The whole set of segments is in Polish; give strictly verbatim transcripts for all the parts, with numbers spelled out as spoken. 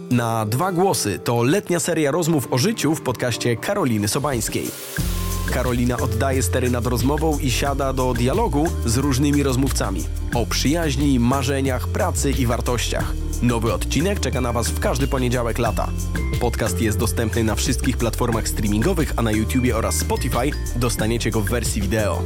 Na dwa głosy to letnia seria rozmów o życiu w podcaście Karoliny Sobańskiej. Karolina oddaje stery nad rozmową i siada do dialogu z różnymi rozmówcami. O przyjaźni, marzeniach, pracy i wartościach. Nowy odcinek czeka na Was w każdy poniedziałek lata. Podcast jest dostępny na wszystkich platformach streamingowych, a na YouTubie oraz Spotify dostaniecie go w wersji wideo.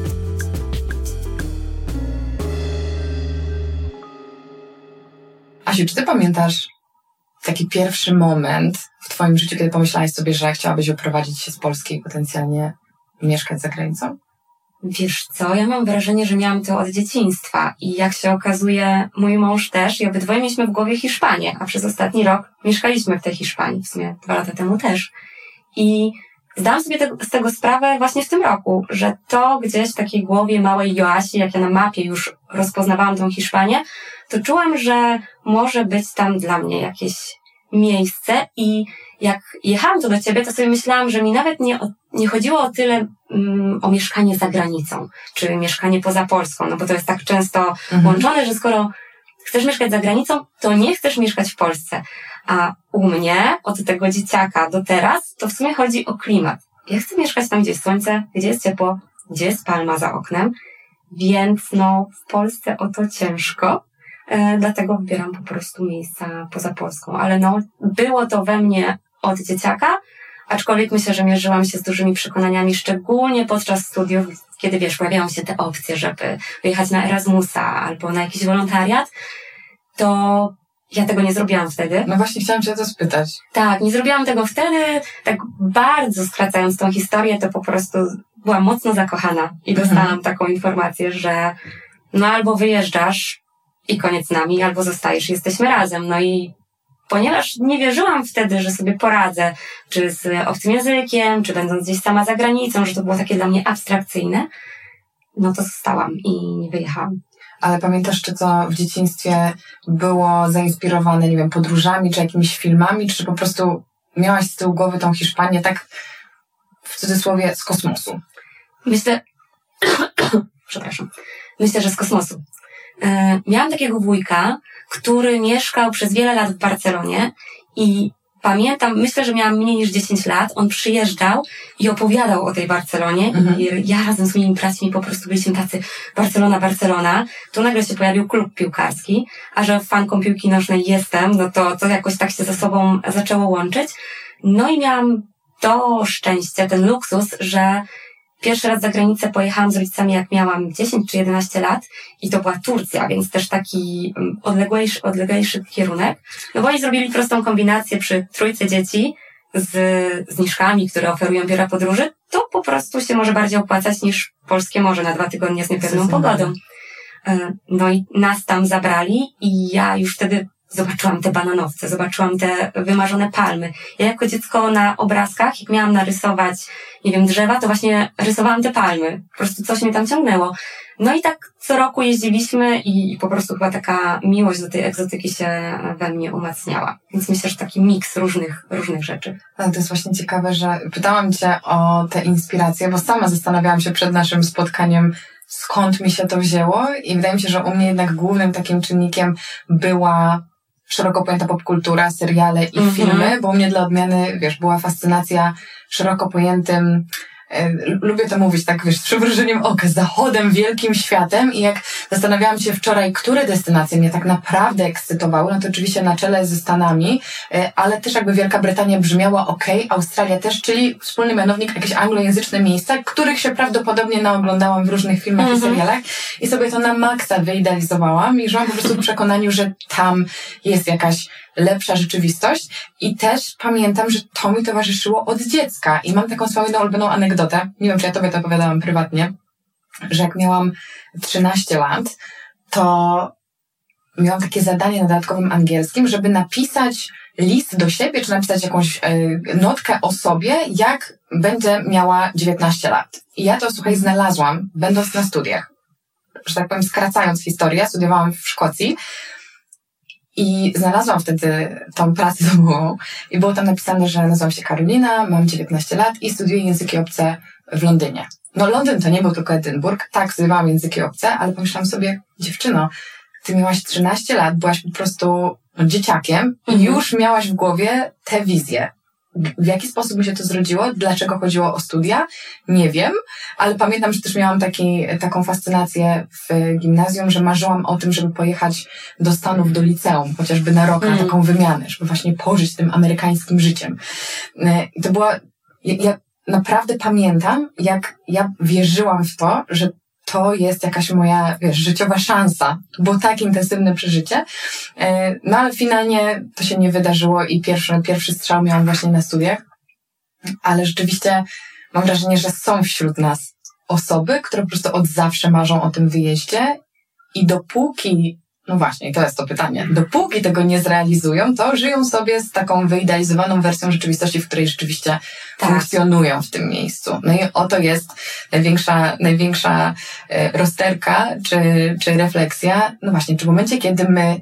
Asiu, czy ty pamiętasz taki pierwszy moment w twoim życiu, kiedy pomyślałaś sobie, że chciałabyś wyprowadzić się z Polski i potencjalnie mieszkać za granicą? Wiesz co, ja mam wrażenie, że miałam to od dzieciństwa i jak się okazuje, mój mąż też i obydwoje mieliśmy w głowie Hiszpanię, a przez ostatni rok mieszkaliśmy w tej Hiszpanii, w sumie dwa lata temu też. I zdałam sobie te, z tego sprawę właśnie w tym roku, że to gdzieś w takiej głowie małej Joasi, jak ja na mapie już rozpoznawałam tą Hiszpanię, to czułam, że może być tam dla mnie jakieś miejsce i jak jechałam tu do ciebie, to sobie myślałam, że mi nawet nie, nie chodziło o tyle um, o mieszkanie za granicą, czy mieszkanie poza Polską, no bo to jest tak często mhm. łączone, że skoro chcesz mieszkać za granicą, to nie chcesz mieszkać w Polsce. A u mnie, od tego dzieciaka do teraz, to w sumie chodzi o klimat. Ja chcę mieszkać tam, gdzie jest słońce, gdzie jest ciepło, gdzie jest palma za oknem, więc no w Polsce o to ciężko. E, dlatego wybieram po prostu miejsca poza Polską. Ale no, było to we mnie od dzieciaka, aczkolwiek myślę, że mierzyłam się z dużymi przekonaniami, szczególnie podczas studiów, kiedy wiesz, pojawiają się te opcje, żeby wyjechać na Erasmusa albo na jakiś wolontariat, to ja tego nie zrobiłam wtedy. No właśnie chciałam cię o to spytać. Tak, nie zrobiłam tego wtedy, tak bardzo skracając tą historię, to po prostu byłam mocno zakochana i dostałam mhm. taką informację, że no albo wyjeżdżasz i koniec z nami, albo zostajesz, jesteśmy razem. No i ponieważ nie wierzyłam wtedy, że sobie poradzę, czy z obcym językiem, czy będąc gdzieś sama za granicą, że to było takie dla mnie abstrakcyjne, no to zostałam i nie wyjechałam. Ale pamiętasz, czy to w dzieciństwie było zainspirowane, nie wiem, podróżami, czy jakimiś filmami, czy po prostu miałaś z tyłu głowy tą Hiszpanię tak w cudzysłowie z kosmosu? Myślę, przepraszam, myślę, że z kosmosu. Yy, miałam takiego wujka, który mieszkał przez wiele lat w Barcelonie i pamiętam, myślę, że miałam mniej niż dziesięć lat, on przyjeżdżał i opowiadał o tej Barcelonie mhm. i ja razem z moimi braćmi po prostu byliśmy tacy Barcelona, Barcelona. Tu nagle się pojawił klub piłkarski, a że fanką piłki nożnej jestem, no to to jakoś tak się ze sobą zaczęło łączyć. No i miałam to szczęście, ten luksus, że pierwszy raz za granicę pojechałam z rodzicami, jak miałam dziesięć czy jedenaście lat i to była Turcja, więc też taki odległejszy, odległejszy kierunek. No bo oni zrobili prostą kombinację przy trójce dzieci z zniżkami, które oferują biura podróży. To po prostu się może bardziej opłacać niż polskie morze na dwa tygodnie z niepewną pogodą. No i nas tam zabrali i ja już wtedy zobaczyłam te bananowce, zobaczyłam te wymarzone palmy. Ja jako dziecko na obrazkach, jak miałam narysować, nie wiem, drzewa, to właśnie rysowałam te palmy. Po prostu coś mnie tam ciągnęło. No i tak co roku jeździliśmy i, i po prostu chyba taka miłość do tej egzotyki się we mnie umacniała. Więc myślę, że taki miks różnych, różnych rzeczy. Ale to jest właśnie ciekawe, że pytałam cię o te inspiracje, bo sama zastanawiałam się przed naszym spotkaniem, skąd mi się to wzięło i wydaje mi się, że u mnie jednak głównym takim czynnikiem była szeroko pojęta popkultura, seriale i mm-hmm. filmy, bo u mnie dla odmiany, wiesz, była fascynacja szeroko pojętym, e, lubię to mówić tak, wiesz, z przymrużeniem oka, z zachodem, wielkim światem i jak zastanawiałam się wczoraj, które destynacje mnie tak naprawdę ekscytowały, no to oczywiście na czele ze Stanami, e, ale też jakby Wielka Brytania brzmiała okej, okay, Australia też, czyli wspólny mianownik, jakieś anglojęzyczne miejsca, których się prawdopodobnie naoglądałam w różnych filmach mm-hmm. i serialach i sobie to na maksa wyidealizowałam i żyłam po prostu w przekonaniu, że tam jest jakaś lepsza rzeczywistość i też pamiętam, że to mi towarzyszyło od dziecka i mam taką swoją ulubioną anegdotę, nie wiem, czy ja tobie to opowiadałam prywatnie, że jak miałam trzynaście lat, to miałam takie zadanie na dodatkowym angielskim, żeby napisać list do siebie, czy napisać jakąś y, notkę o sobie, jak będę miała dziewiętnaście lat. I ja to, słuchaj, znalazłam, będąc na studiach. Że tak powiem, skracając historię, studiowałam w Szkocji i znalazłam wtedy tą pracę domową i było tam napisane, że nazywam się Karolina, mam dziewiętnaście lat i studiuję języki obce w Londynie. No Londyn to nie był tylko Edynburg, tak, studiowałam języki obce, ale pomyślałam sobie, dziewczyno, ty miałaś trzynaście lat, byłaś po prostu dzieciakiem i mhm. już miałaś w głowie tę wizję. W jaki sposób mi się to zrodziło? Dlaczego chodziło o studia? Nie wiem, ale pamiętam, że też miałam taki, taką fascynację w gimnazjum, że marzyłam o tym, żeby pojechać do Stanów, do liceum, chociażby na rok, na taką wymianę, żeby właśnie pożyć tym amerykańskim życiem. I to była, ja, ja naprawdę pamiętam, jak ja wierzyłam w to, że to jest jakaś moja, wiesz, życiowa szansa. To było tak intensywne przeżycie. No ale finalnie to się nie wydarzyło i pierwszy, pierwszy strzał miałam właśnie na studiach. Ale rzeczywiście mam wrażenie, że są wśród nas osoby, które po prostu od zawsze marzą o tym wyjeździe i dopóki, no właśnie, to jest to pytanie, dopóki tego nie zrealizują, to żyją sobie z taką wyidealizowaną wersją rzeczywistości, w której rzeczywiście tak. funkcjonują w tym miejscu. No i oto jest największa, największa rozterka czy, czy refleksja. No właśnie, czy w momencie, kiedy my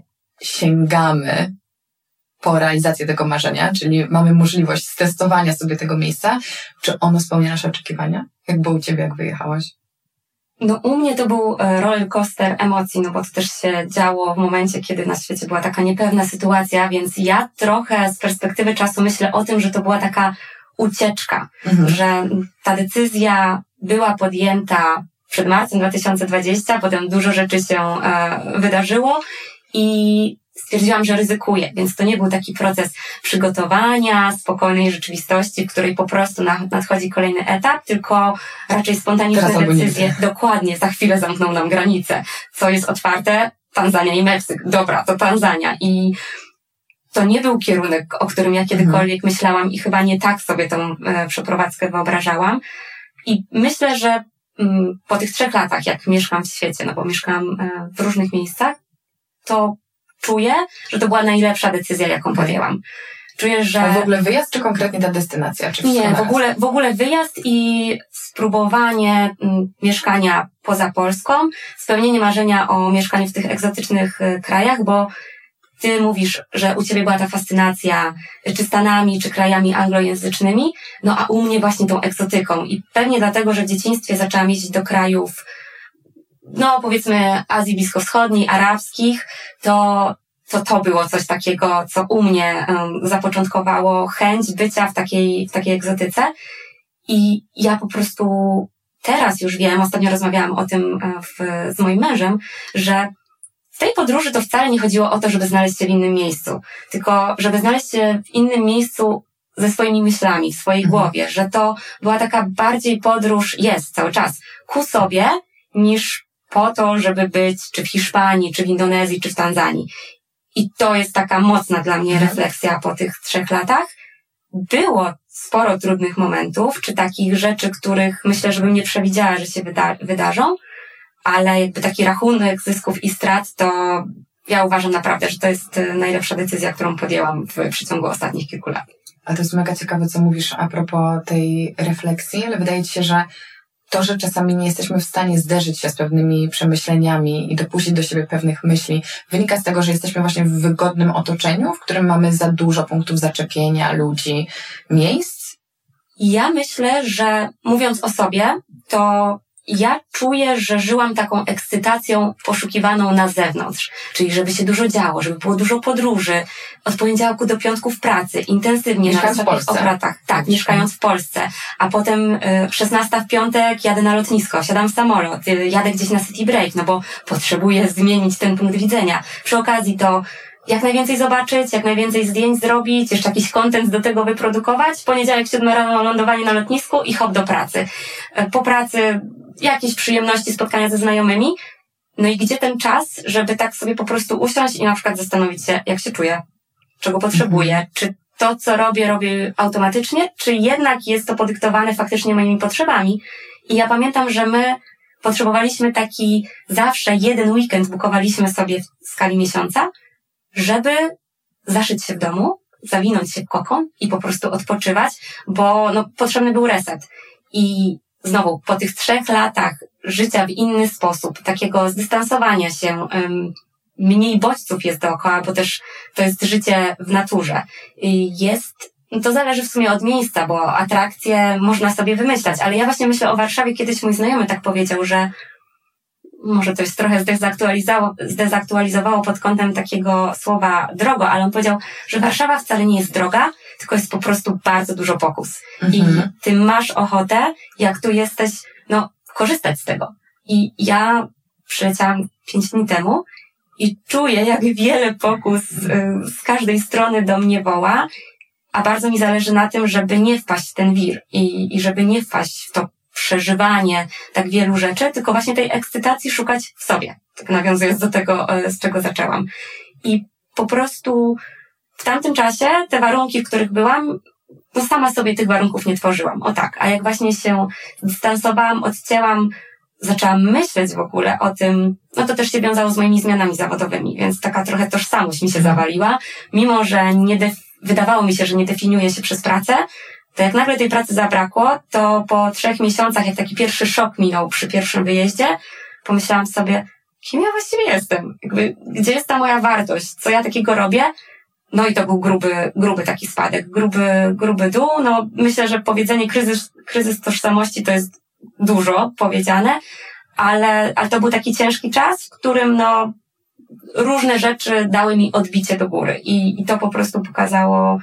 sięgamy po realizację tego marzenia, czyli mamy możliwość stestowania sobie tego miejsca, czy ono spełnia nasze oczekiwania? Jak było u ciebie, jak wyjechałaś? No u mnie to był roller coaster emocji, no bo to też się działo w momencie, kiedy na świecie była taka niepewna sytuacja, więc ja trochę z perspektywy czasu myślę o tym, że to była taka ucieczka, mhm. że ta decyzja była podjęta przed marcem dwa tysiące dwudziestym, potem dużo rzeczy się e, wydarzyło i stwierdziłam, że ryzykuję, więc to nie był taki proces przygotowania, spokojnej rzeczywistości, w której po prostu nadchodzi kolejny etap, tylko raczej spontaniczne decyzje. Dokładnie, za chwilę zamkną nam granice. Co jest otwarte? Tanzania i Meksyk. Dobra, to Tanzania. I to nie był kierunek, o którym ja kiedykolwiek mhm. myślałam i chyba nie tak sobie tą e, przeprowadzkę wyobrażałam. I myślę, że m, po tych trzech latach, jak mieszkam w świecie, no bo mieszkam e, w różnych miejscach, to czuję, że to była najlepsza decyzja, jaką podjęłam. Czuję, że... A w ogóle wyjazd, czy konkretnie ta destynacja? Czy nie, w ogóle, w ogóle wyjazd i spróbowanie m, mieszkania poza Polską, spełnienie marzenia o mieszkaniu w tych egzotycznych y, krajach, bo ty mówisz, że u ciebie była ta fascynacja czy Stanami, czy krajami anglojęzycznymi, no a u mnie właśnie tą egzotyką. I pewnie dlatego, że w dzieciństwie zaczęłam jeździć do krajów no powiedzmy Azji Bliskowschodniej, arabskich, to, to to było coś takiego, co u mnie um, zapoczątkowało chęć bycia w takiej, w takiej egzotyce. I ja po prostu teraz już wiem, ostatnio rozmawiałam o tym w, z moim mężem, że w tej podróży to wcale nie chodziło o to, żeby znaleźć się w innym miejscu, tylko żeby znaleźć się w innym miejscu ze swoimi myślami, w swojej mhm. głowie, że to była taka bardziej podróż, jest cały czas, ku sobie, niż po to, żeby być czy w Hiszpanii, czy w Indonezji, czy w Tanzanii. I to jest taka mocna dla mnie refleksja po tych trzech latach. Było sporo trudnych momentów, czy takich rzeczy, których myślę, żebym nie przewidziała, że się wyda- wydarzą, ale jakby taki rachunek zysków i strat, to ja uważam naprawdę, że to jest najlepsza decyzja, którą podjęłam w przeciągu ostatnich kilku lat. A to jest mega ciekawe, co mówisz a propos tej refleksji, ale wydaje ci się, że to, że czasami nie jesteśmy w stanie zderzyć się z pewnymi przemyśleniami i dopuścić do siebie pewnych myśli, wynika z tego, że jesteśmy właśnie w wygodnym otoczeniu, w którym mamy za dużo punktów zaczepienia, ludzi, miejsc? Ja myślę, że mówiąc o sobie, to ja czuję, że żyłam taką ekscytacją poszukiwaną na zewnątrz, czyli żeby się dużo działo, żeby było dużo podróży, od poniedziałku do piątku w pracy, intensywnie mieszkając na wysokich obratach, tak, mieszkając w Polsce, a potem y, szesnasta w piątek jadę na lotnisko, siadam w samolot, y, jadę gdzieś na city break, no bo potrzebuję zmienić ten punkt widzenia. Przy okazji to jak najwięcej zobaczyć, jak najwięcej zdjęć zrobić, jeszcze jakiś content do tego wyprodukować. Poniedziałek, siódma rano lądowanie na lotnisku i hop do pracy. Po pracy jakieś przyjemności, spotkania ze znajomymi. No i gdzie ten czas, żeby tak sobie po prostu usiąść i na przykład zastanowić się, jak się czuję, czego potrzebuję, mhm. czy to, co robię, robię automatycznie, czy jednak jest to podyktowane faktycznie moimi potrzebami. I ja pamiętam, że my potrzebowaliśmy taki zawsze jeden weekend bukowaliśmy sobie w skali miesiąca, żeby zaszyć się w domu, zawinąć się w kokon i po prostu odpoczywać, bo no, potrzebny był reset. I znowu, po tych trzech latach życia w inny sposób, takiego zdystansowania się, um, mniej bodźców jest dookoła, bo też to jest życie w naturze. Jest, to zależy w sumie od miejsca, bo atrakcje można sobie wymyślać, ale ja właśnie myślę o Warszawie, kiedyś mój znajomy tak powiedział, że może to jest trochę zdezaktualizowało, zdezaktualizowało pod kątem takiego słowa drogo, ale on powiedział, że Warszawa wcale nie jest droga, tylko jest po prostu bardzo dużo pokus. Mhm. I ty masz ochotę, jak tu jesteś, no, korzystać z tego. I ja przyleciałam pięć dni temu i czuję, jak wiele pokus z każdej strony do mnie woła, a bardzo mi zależy na tym, żeby nie wpaść w ten wir i, i żeby nie wpaść w to przeżywanie tak wielu rzeczy, tylko właśnie tej ekscytacji szukać w sobie. Tak nawiązując do tego, z czego zaczęłam. I po prostu w tamtym czasie te warunki, w których byłam, no sama sobie tych warunków nie tworzyłam. O tak. A jak właśnie się dystansowałam, odcięłam, zaczęłam myśleć w ogóle o tym, no to też się wiązało z moimi zmianami zawodowymi, więc taka trochę tożsamość mi się zawaliła. Mimo, że nie def- wydawało mi się, że nie definiuje się przez pracę, to jak nagle tej pracy zabrakło, to po trzech miesiącach, jak taki pierwszy szok minął przy pierwszym wyjeździe, pomyślałam sobie, kim ja właściwie jestem? Jakby, gdzie jest ta moja wartość? Co ja takiego robię? No i to był gruby, gruby taki spadek, gruby, gruby dół. No myślę, że powiedzenie kryzys, kryzys tożsamości to jest dużo powiedziane, ale, ale to był taki ciężki czas, w którym no różne rzeczy dały mi odbicie do góry i, i to po prostu pokazało,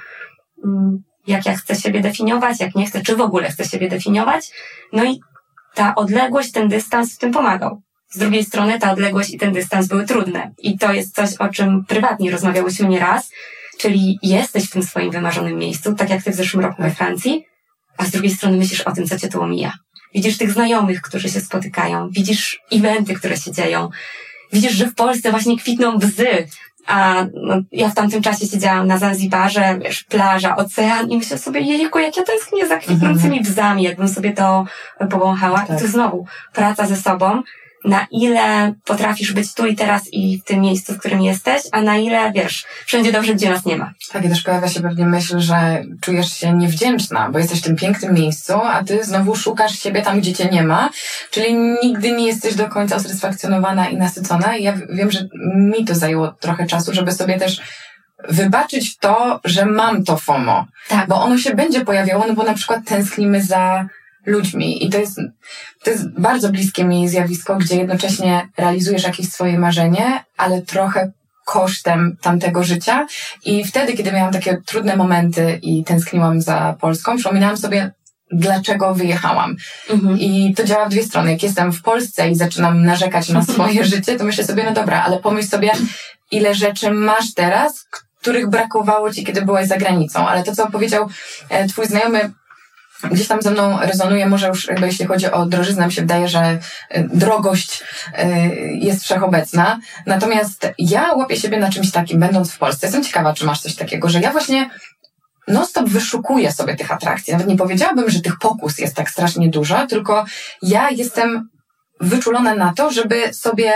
jak ja chcę siebie definiować, jak nie chcę, czy w ogóle chcę siebie definiować. No i ta odległość, ten dystans w tym pomagał. Z drugiej strony ta odległość i ten dystans były trudne. I to jest coś, o czym prywatnie rozmawiałyśmy nieraz, czyli jesteś w tym swoim wymarzonym miejscu, tak jak ty w zeszłym roku we Francji, a z drugiej strony myślisz o tym, co cię tu omija. Widzisz tych znajomych, którzy się spotykają, widzisz eventy, które się dzieją, widzisz, że w Polsce właśnie kwitną bzy, a no, ja w tamtym czasie siedziałam na Zanzibarze, wiesz, plaża, ocean i myślę sobie, jejku, jak ja tęsknię za kwitnącymi bzami, jakbym sobie to powąchała. Tak. I tu znowu praca ze sobą, na ile potrafisz być tu i teraz i w tym miejscu, w którym jesteś, a na ile, wiesz, wszędzie dobrze, gdzie nas nie ma. Tak, i też pojawia się pewnie myśl, że czujesz się niewdzięczna, bo jesteś w tym pięknym miejscu, a ty znowu szukasz siebie tam, gdzie cię nie ma, czyli nigdy nie jesteś do końca usatysfakcjonowana i nasycona. I ja wiem, że mi to zajęło trochę czasu, żeby sobie też wybaczyć to, że mam to FOMO. Tak. Bo ono się będzie pojawiało, no bo na przykład tęsknimy za ludźmi i to jest, to jest bardzo bliskie mi zjawisko, gdzie jednocześnie realizujesz jakieś swoje marzenie, ale trochę kosztem tamtego życia i wtedy, kiedy miałam takie trudne momenty i tęskniłam za Polską, przypominałam sobie, dlaczego wyjechałam. Mhm. I to działa w dwie strony. Jak jestem w Polsce i zaczynam narzekać na swoje życie, to myślę sobie, no dobra, ale pomyśl sobie, ile rzeczy masz teraz, których brakowało ci, kiedy byłaś za granicą. Ale to, co powiedział twój znajomy, gdzieś tam ze mną rezonuje, może już jakby jeśli chodzi o drożyznę, mi się wydaje, że drogość jest wszechobecna. Natomiast ja łapię siebie na czymś takim, będąc w Polsce. Jestem ciekawa, czy masz coś takiego, że ja właśnie non-stop wyszukuję sobie tych atrakcji. Nawet nie powiedziałabym, że tych pokus jest tak strasznie dużo, tylko ja jestem wyczulona na to, żeby sobie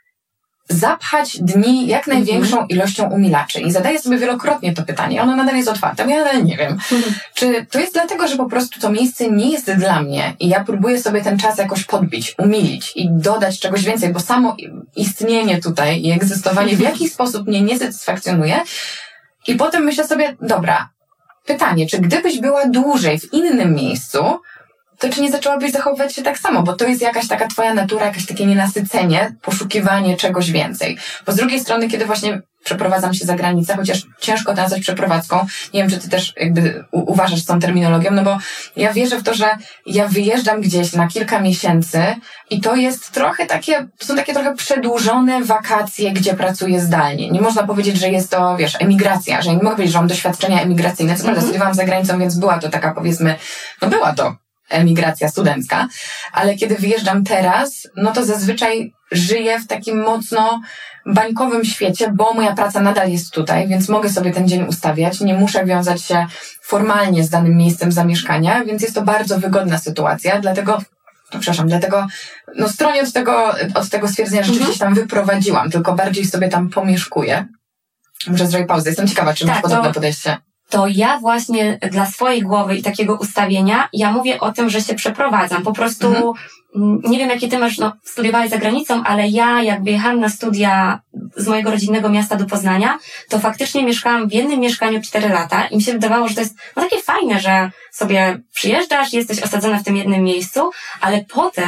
zapchać dni jak największą mm-hmm. ilością umilaczy. I zadaję sobie wielokrotnie to pytanie. Ono nadal jest otwarte. Ja nadal nie wiem. Mm-hmm. Czy to jest dlatego, że po prostu to miejsce nie jest dla mnie i ja próbuję sobie ten czas jakoś podbić, umilić i dodać czegoś więcej, bo samo istnienie tutaj i egzystowanie w jakiś sposób mnie nie satysfakcjonuje. I potem myślę sobie, dobra, pytanie, czy gdybyś była dłużej w innym miejscu, to czy nie zaczęłabyś zachowywać się tak samo? Bo to jest jakaś taka twoja natura, jakieś takie nienasycenie, poszukiwanie czegoś więcej. Bo z drugiej strony, kiedy właśnie przeprowadzam się za granicę, chociaż ciężko to nazwać przeprowadzką, nie wiem, czy ty też jakby u- uważasz z tą terminologią, no bo ja wierzę w to, że ja wyjeżdżam gdzieś na kilka miesięcy i to jest trochę takie, to są takie trochę przedłużone wakacje, gdzie pracuję zdalnie. Nie można powiedzieć, że jest to, wiesz, emigracja, że nie mogę powiedzieć, że mam doświadczenia emigracyjne. Co prawda mm-hmm. studiowałam za granicą, więc była to taka, powiedzmy, no była to emigracja studencka, ale kiedy wyjeżdżam teraz, no to zazwyczaj żyję w takim mocno bańkowym świecie, bo moja praca nadal jest tutaj, więc mogę sobie ten dzień ustawiać, nie muszę wiązać się formalnie z danym miejscem zamieszkania, więc jest to bardzo wygodna sytuacja, dlatego, no przepraszam, dlatego, no stronię od tego, od tego stwierdzenia, że rzeczywiście mhm. tam wyprowadziłam, tylko bardziej sobie tam pomieszkuję. Muszę zrobić pauzę, jestem ciekawa, czy masz tak, podobne to... podejście. To ja właśnie dla swojej głowy i takiego ustawienia, ja mówię o tym, że się przeprowadzam. Po prostu, mhm. nie wiem jakie ty masz, no studiowałeś za granicą, ale ja jak wyjechałam na studia z mojego rodzinnego miasta do Poznania, to faktycznie mieszkałam w jednym mieszkaniu cztery lata i mi się wydawało, że to jest no takie fajne, że sobie przyjeżdżasz, jesteś osadzona w tym jednym miejscu, ale potem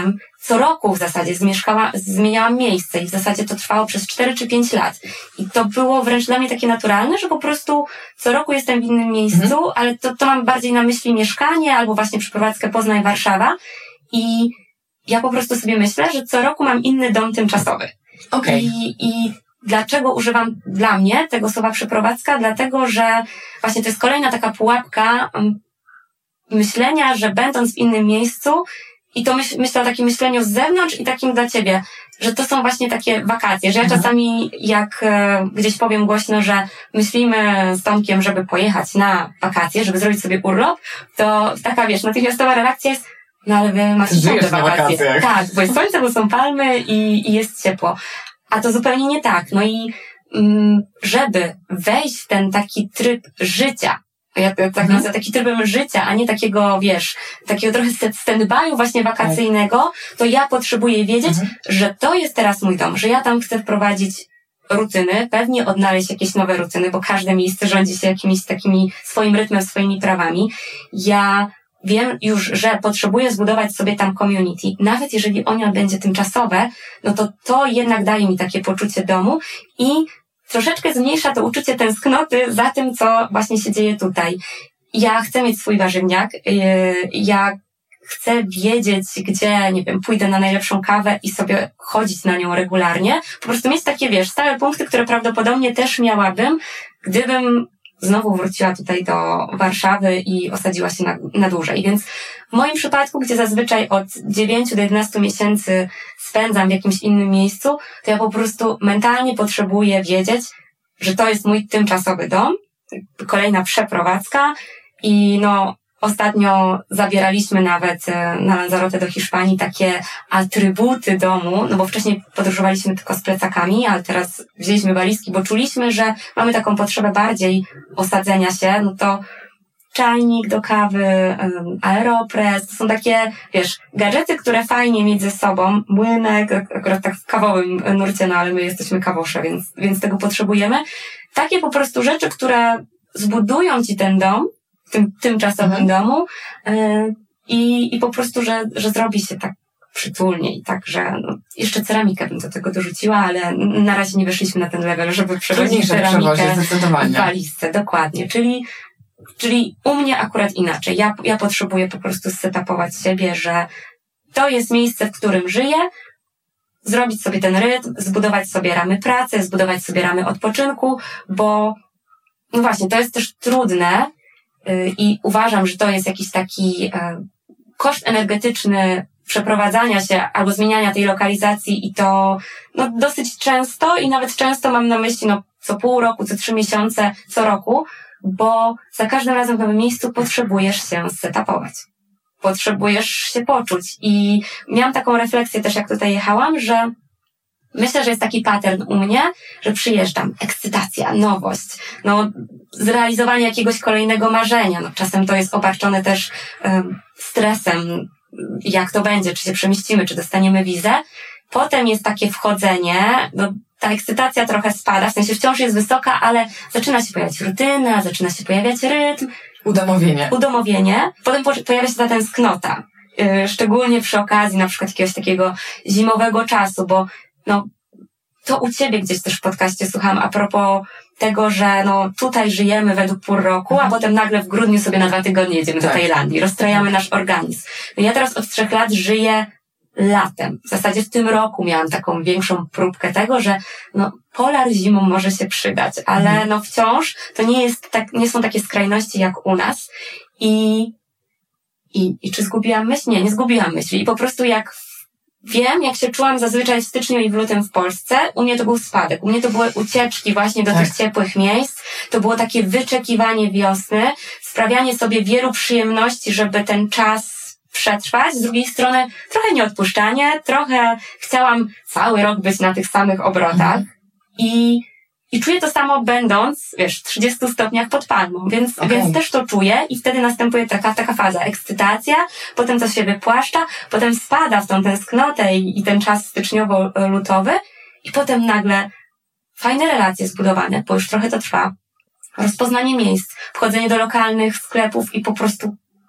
co roku w zasadzie zmieszkała, zmieniałam miejsce i w zasadzie to trwało przez cztery czy pięć lat. I to było wręcz dla mnie takie naturalne, że po prostu co roku jestem w innym miejscu, mhm. ale to, to mam bardziej na myśli mieszkanie albo właśnie przeprowadzkę Poznań-Warszawa. I ja po prostu sobie myślę, że co roku mam inny dom tymczasowy. Okay. I, I dlaczego używam dla mnie tego słowa przeprowadzka? Dlatego, że właśnie to jest kolejna taka pułapka um, myślenia, że będąc w innym miejscu, i to myśl, myślę o takim myśleniu z zewnątrz i takim dla ciebie, że to są właśnie takie wakacje, że ja mhm. czasami jak e, gdzieś powiem głośno, że myślimy z Tomkiem, żeby pojechać na wakacje, żeby zrobić sobie urlop, to taka, wiesz, natychmiastowa reakcja jest, no ale wy macie ciągle wakacje. Tak, bo jest słońce, bo są palmy i, i jest ciepło. A to zupełnie nie tak. No i mm, żeby wejść w ten taki tryb życia, ja tak mhm. nazywam taki trybem życia, a nie takiego, wiesz, takiego trochę stand-by'u właśnie wakacyjnego, to ja potrzebuję wiedzieć, mhm. że to jest teraz mój dom, że ja tam chcę wprowadzić rutyny, pewnie odnaleźć jakieś nowe rutyny, bo każde miejsce rządzi się jakimiś takimi swoim rytmem, swoimi prawami. Ja wiem już, że potrzebuję zbudować sobie tam community. Nawet jeżeli ono będzie tymczasowe, no to to jednak daje mi takie poczucie domu i troszeczkę zmniejsza to uczucie tęsknoty za tym, co właśnie się dzieje tutaj. Ja chcę mieć swój warzywniak, ja chcę wiedzieć, gdzie, nie wiem, pójdę na najlepszą kawę i sobie chodzić na nią regularnie. Po prostu mieć takie, wiesz, stałe punkty, które prawdopodobnie też miałabym, gdybym znowu wróciła tutaj do Warszawy i osadziła się na, na dłużej. Więc w moim przypadku, gdzie zazwyczaj od dziewięciu do jedenastu miesięcy spędzam w jakimś innym miejscu, to ja po prostu mentalnie potrzebuję wiedzieć, że to jest mój tymczasowy dom, kolejna przeprowadzka i no ostatnio zabieraliśmy nawet na Lanzarote do Hiszpanii takie atrybuty domu, no bo wcześniej podróżowaliśmy tylko z plecakami, ale teraz wzięliśmy walizki, bo czuliśmy, że mamy taką potrzebę bardziej osadzenia się, no to czajnik do kawy, um, aeropress, to są takie, wiesz, gadżety, które fajnie mieć ze sobą, młynek, akurat tak w kawowym nurcie, no ale my jesteśmy kawosze, więc, więc tego potrzebujemy. Takie po prostu rzeczy, które zbudują ci ten dom, w tym tymczasowym mhm. domu yy, i, i po prostu, że, że zrobi się tak przytulniej, tak, że no, jeszcze ceramikę bym do tego dorzuciła, ale na razie nie weszliśmy na ten level, żeby przewozić ceramikę w walizce, dokładnie, czyli czyli u mnie akurat inaczej. Ja, ja potrzebuję po prostu zsetapować siebie, że to jest miejsce, w którym żyję, zrobić sobie ten rytm, zbudować sobie ramy pracy, zbudować sobie ramy odpoczynku, bo no właśnie, to jest też trudne yy, i uważam, że to jest jakiś taki yy, koszt energetyczny przeprowadzania się albo zmieniania tej lokalizacji i to no, dosyć często i nawet często mam na myśli no, co pół roku, co trzy miesiące, co roku, bo za każdym razem w nowym miejscu potrzebujesz się zsetapować. Potrzebujesz się poczuć. I miałam taką refleksję też, jak tutaj jechałam, że myślę, że jest taki pattern u mnie, że przyjeżdżam, ekscytacja, nowość, no, zrealizowanie jakiegoś kolejnego marzenia. No, czasem to jest obarczone też um, stresem, jak to będzie, czy się przemieścimy, czy dostaniemy wizę. Potem jest takie wchodzenie, no, ta ekscytacja trochę spada, w sensie wciąż jest wysoka, ale zaczyna się pojawiać rutyna, zaczyna się pojawiać rytm. Udomowienie. Udomowienie. Potem pojawia się ta tęsknota. Yy, szczególnie przy okazji na przykład jakiegoś takiego zimowego czasu, bo no, to u ciebie gdzieś też w podcaście słucham a propos tego, że no tutaj żyjemy według pór roku, mhm. a potem nagle w grudniu sobie na dwa tygodnie jedziemy tak. do Tajlandii, rozstrajamy nasz organizm. No ja teraz od trzech lat żyję latem. W zasadzie w tym roku miałam taką większą próbkę tego, że no polar zimą może się przydać, ale mhm. no wciąż to nie jest tak, nie są takie skrajności jak u nas i, i, i czy zgubiłam myśl? Nie, nie zgubiłam myśli. I po prostu jak wiem, jak się czułam zazwyczaj w styczniu i w lutym w Polsce, u mnie to był spadek. U mnie to były ucieczki właśnie do tak. tych ciepłych miejsc. To było takie wyczekiwanie wiosny, sprawianie sobie wielu przyjemności, żeby ten czas przetrwać. Z drugiej strony trochę nieodpuszczanie, trochę chciałam cały rok być na tych samych obrotach mhm. i, i czuję to samo będąc, wiesz, w trzydziestu stopniach pod palmą, więc, okay. więc też to czuję i wtedy następuje taka, taka faza, ekscytacja, potem to się wypłaszcza, potem spada w tą tęsknotę i, i ten czas styczniowo-lutowy i potem nagle fajne relacje zbudowane, bo już trochę to trwa, rozpoznanie miejsc, wchodzenie do lokalnych sklepów i po prostu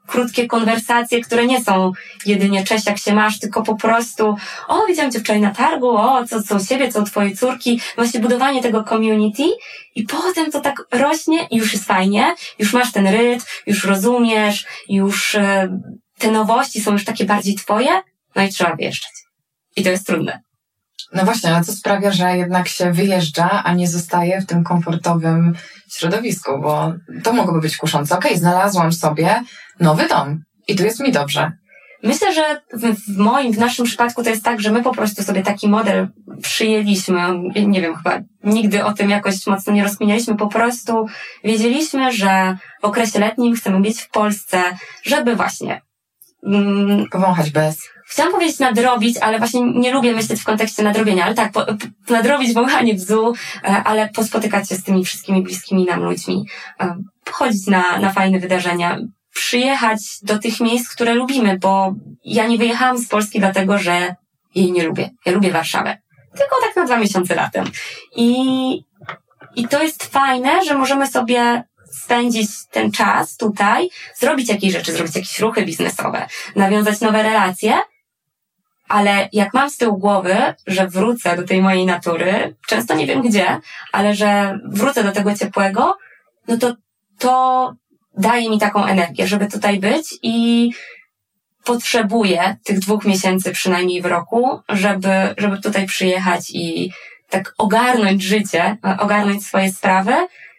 krótkie konwersacje, które nie są jedynie cześć, jak się masz, tylko po prostu o, widziałam cię wczoraj na targu, o, co, co u siebie, co u twojej córki. Właśnie budowanie tego community i potem to tak rośnie i już jest fajnie, już masz ten rytm, już rozumiesz, już e, te nowości są już takie bardziej twoje, no i trzeba wyjeżdżać. I to jest trudne. No właśnie, ale co sprawia, że jednak się wyjeżdża, a nie zostaje w tym komfortowym środowisku, bo to mogłoby być kuszące. Okej, okay, znalazłam sobie nowy dom i tu jest mi dobrze. Myślę, że w moim, w naszym przypadku to jest tak, że my po prostu sobie taki model przyjęliśmy. Nie wiem, chyba nigdy o tym jakoś mocno nie rozkminialiśmy. Po prostu wiedzieliśmy, że w okresie letnim chcemy być w Polsce, żeby właśnie mm, powąchać bez. Chciałam powiedzieć nadrobić, ale właśnie nie lubię myśleć w kontekście nadrobienia, ale tak, po, po, nadrobić wąchanie bzu, ale pospotykać się z tymi wszystkimi bliskimi nam ludźmi, chodzić na, na fajne wydarzenia, przyjechać do tych miejsc, które lubimy, bo ja nie wyjechałam z Polski dlatego, że jej nie lubię. Ja lubię Warszawę. Tylko tak na dwa miesiące latem. I, i to jest fajne, że możemy sobie spędzić ten czas tutaj, zrobić jakieś rzeczy, zrobić jakieś ruchy biznesowe, nawiązać nowe relacje, ale jak mam z tyłu głowy, że wrócę do tej mojej natury, często nie wiem gdzie, ale że wrócę do tego ciepłego, no to to daje mi taką energię, żeby tutaj być i potrzebuję tych dwóch miesięcy przynajmniej w roku, żeby, żeby tutaj przyjechać i tak ogarnąć życie, ogarnąć swoje sprawy.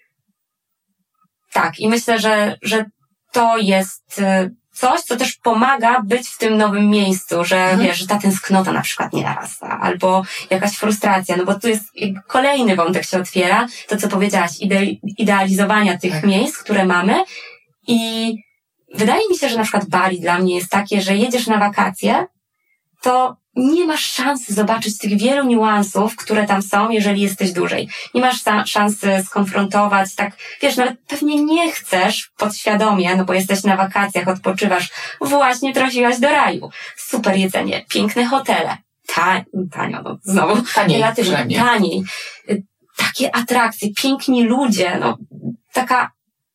Tak, i myślę, że, że to jest coś, co też pomaga być w tym nowym miejscu, że mhm. wiesz, że ta tęsknota na przykład nie narasta, albo jakaś frustracja, no bo tu jest kolejny wątek się otwiera, to co powiedziałaś, ide- idealizowania tych tak. miejsc, które mamy i wydaje mi się, że na przykład Bali dla mnie jest takie, że jedziesz na wakacje, to nie masz szansy zobaczyć tych wielu niuansów, które tam są, jeżeli jesteś dłużej. Nie masz sa- szansy skonfrontować, tak, wiesz, nawet pewnie nie chcesz podświadomie, no bo jesteś na wakacjach, odpoczywasz, właśnie trafiłaś do raju. Super jedzenie, piękne hotele, Ta- tanio, no znowu, taniej, relatywnie taniej. Takie atrakcje, piękni ludzie, no taka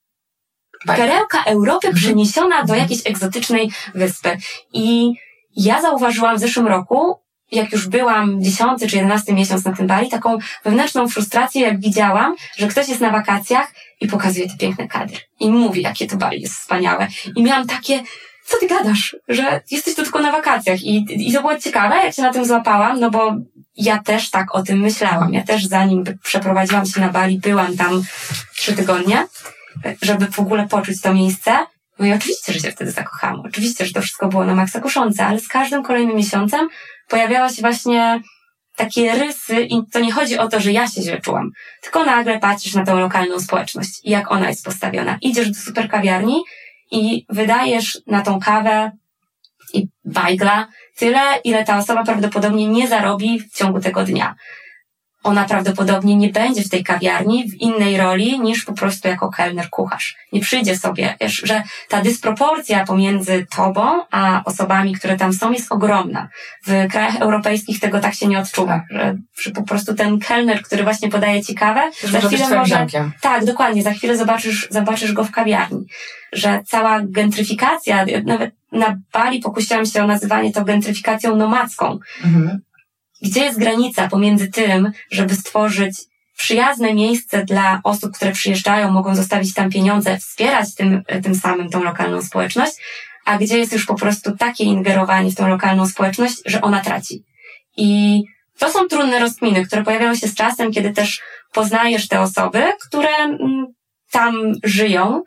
perełka Europy mhm. przeniesiona do jakiejś egzotycznej wyspy. I ja zauważyłam w zeszłym roku, jak już byłam dziesiąty czy jedenasty miesiąc na tym Bali, taką wewnętrzną frustrację, jak widziałam, że ktoś jest na wakacjach i pokazuje te piękne kadry. I mówi, jakie to Bali jest wspaniałe. I miałam takie, co ty gadasz, że jesteś tu tylko na wakacjach. I, i to było ciekawe, jak się na tym złapałam, no bo ja też tak o tym myślałam. Ja też zanim przeprowadziłam się na Bali, byłam tam trzy tygodnie, żeby w ogóle poczuć to miejsce. No i oczywiście, że się wtedy zakochałam. Oczywiście, że to wszystko było na maksa kuszące, ale z każdym kolejnym miesiącem pojawiały się właśnie takie rysy i to nie chodzi o to, że ja się źle czułam, tylko nagle patrzysz na tą lokalną społeczność i jak ona jest postawiona. Idziesz do super kawiarni i wydajesz na tą kawę i bajgla tyle, ile ta osoba prawdopodobnie nie zarobi w ciągu tego dnia. Ona prawdopodobnie nie będzie w tej kawiarni w innej roli niż po prostu jako kelner, kucharz. Nie przyjdzie sobie, wiesz, że ta dysproporcja pomiędzy tobą a osobami, które tam są, jest ogromna. W krajach europejskich tego tak się nie odczuwa, że, że po prostu ten kelner, który właśnie podaje ci kawę, za chwilę może... Tak, dokładnie, za chwilę zobaczysz, zobaczysz go w kawiarni. Że cała gentryfikacja, nawet na Bali pokusiłam się o nazywanie to gentryfikacją nomadzką. Mhm. Gdzie jest granica pomiędzy tym, żeby stworzyć przyjazne miejsce dla osób, które przyjeżdżają, mogą zostawić tam pieniądze, wspierać tym, tym samym tą lokalną społeczność, a gdzie jest już po prostu takie ingerowanie w tą lokalną społeczność, że ona traci. I to są trudne rozkminy, które pojawiają się z czasem, kiedy też poznajesz te osoby, które tam żyją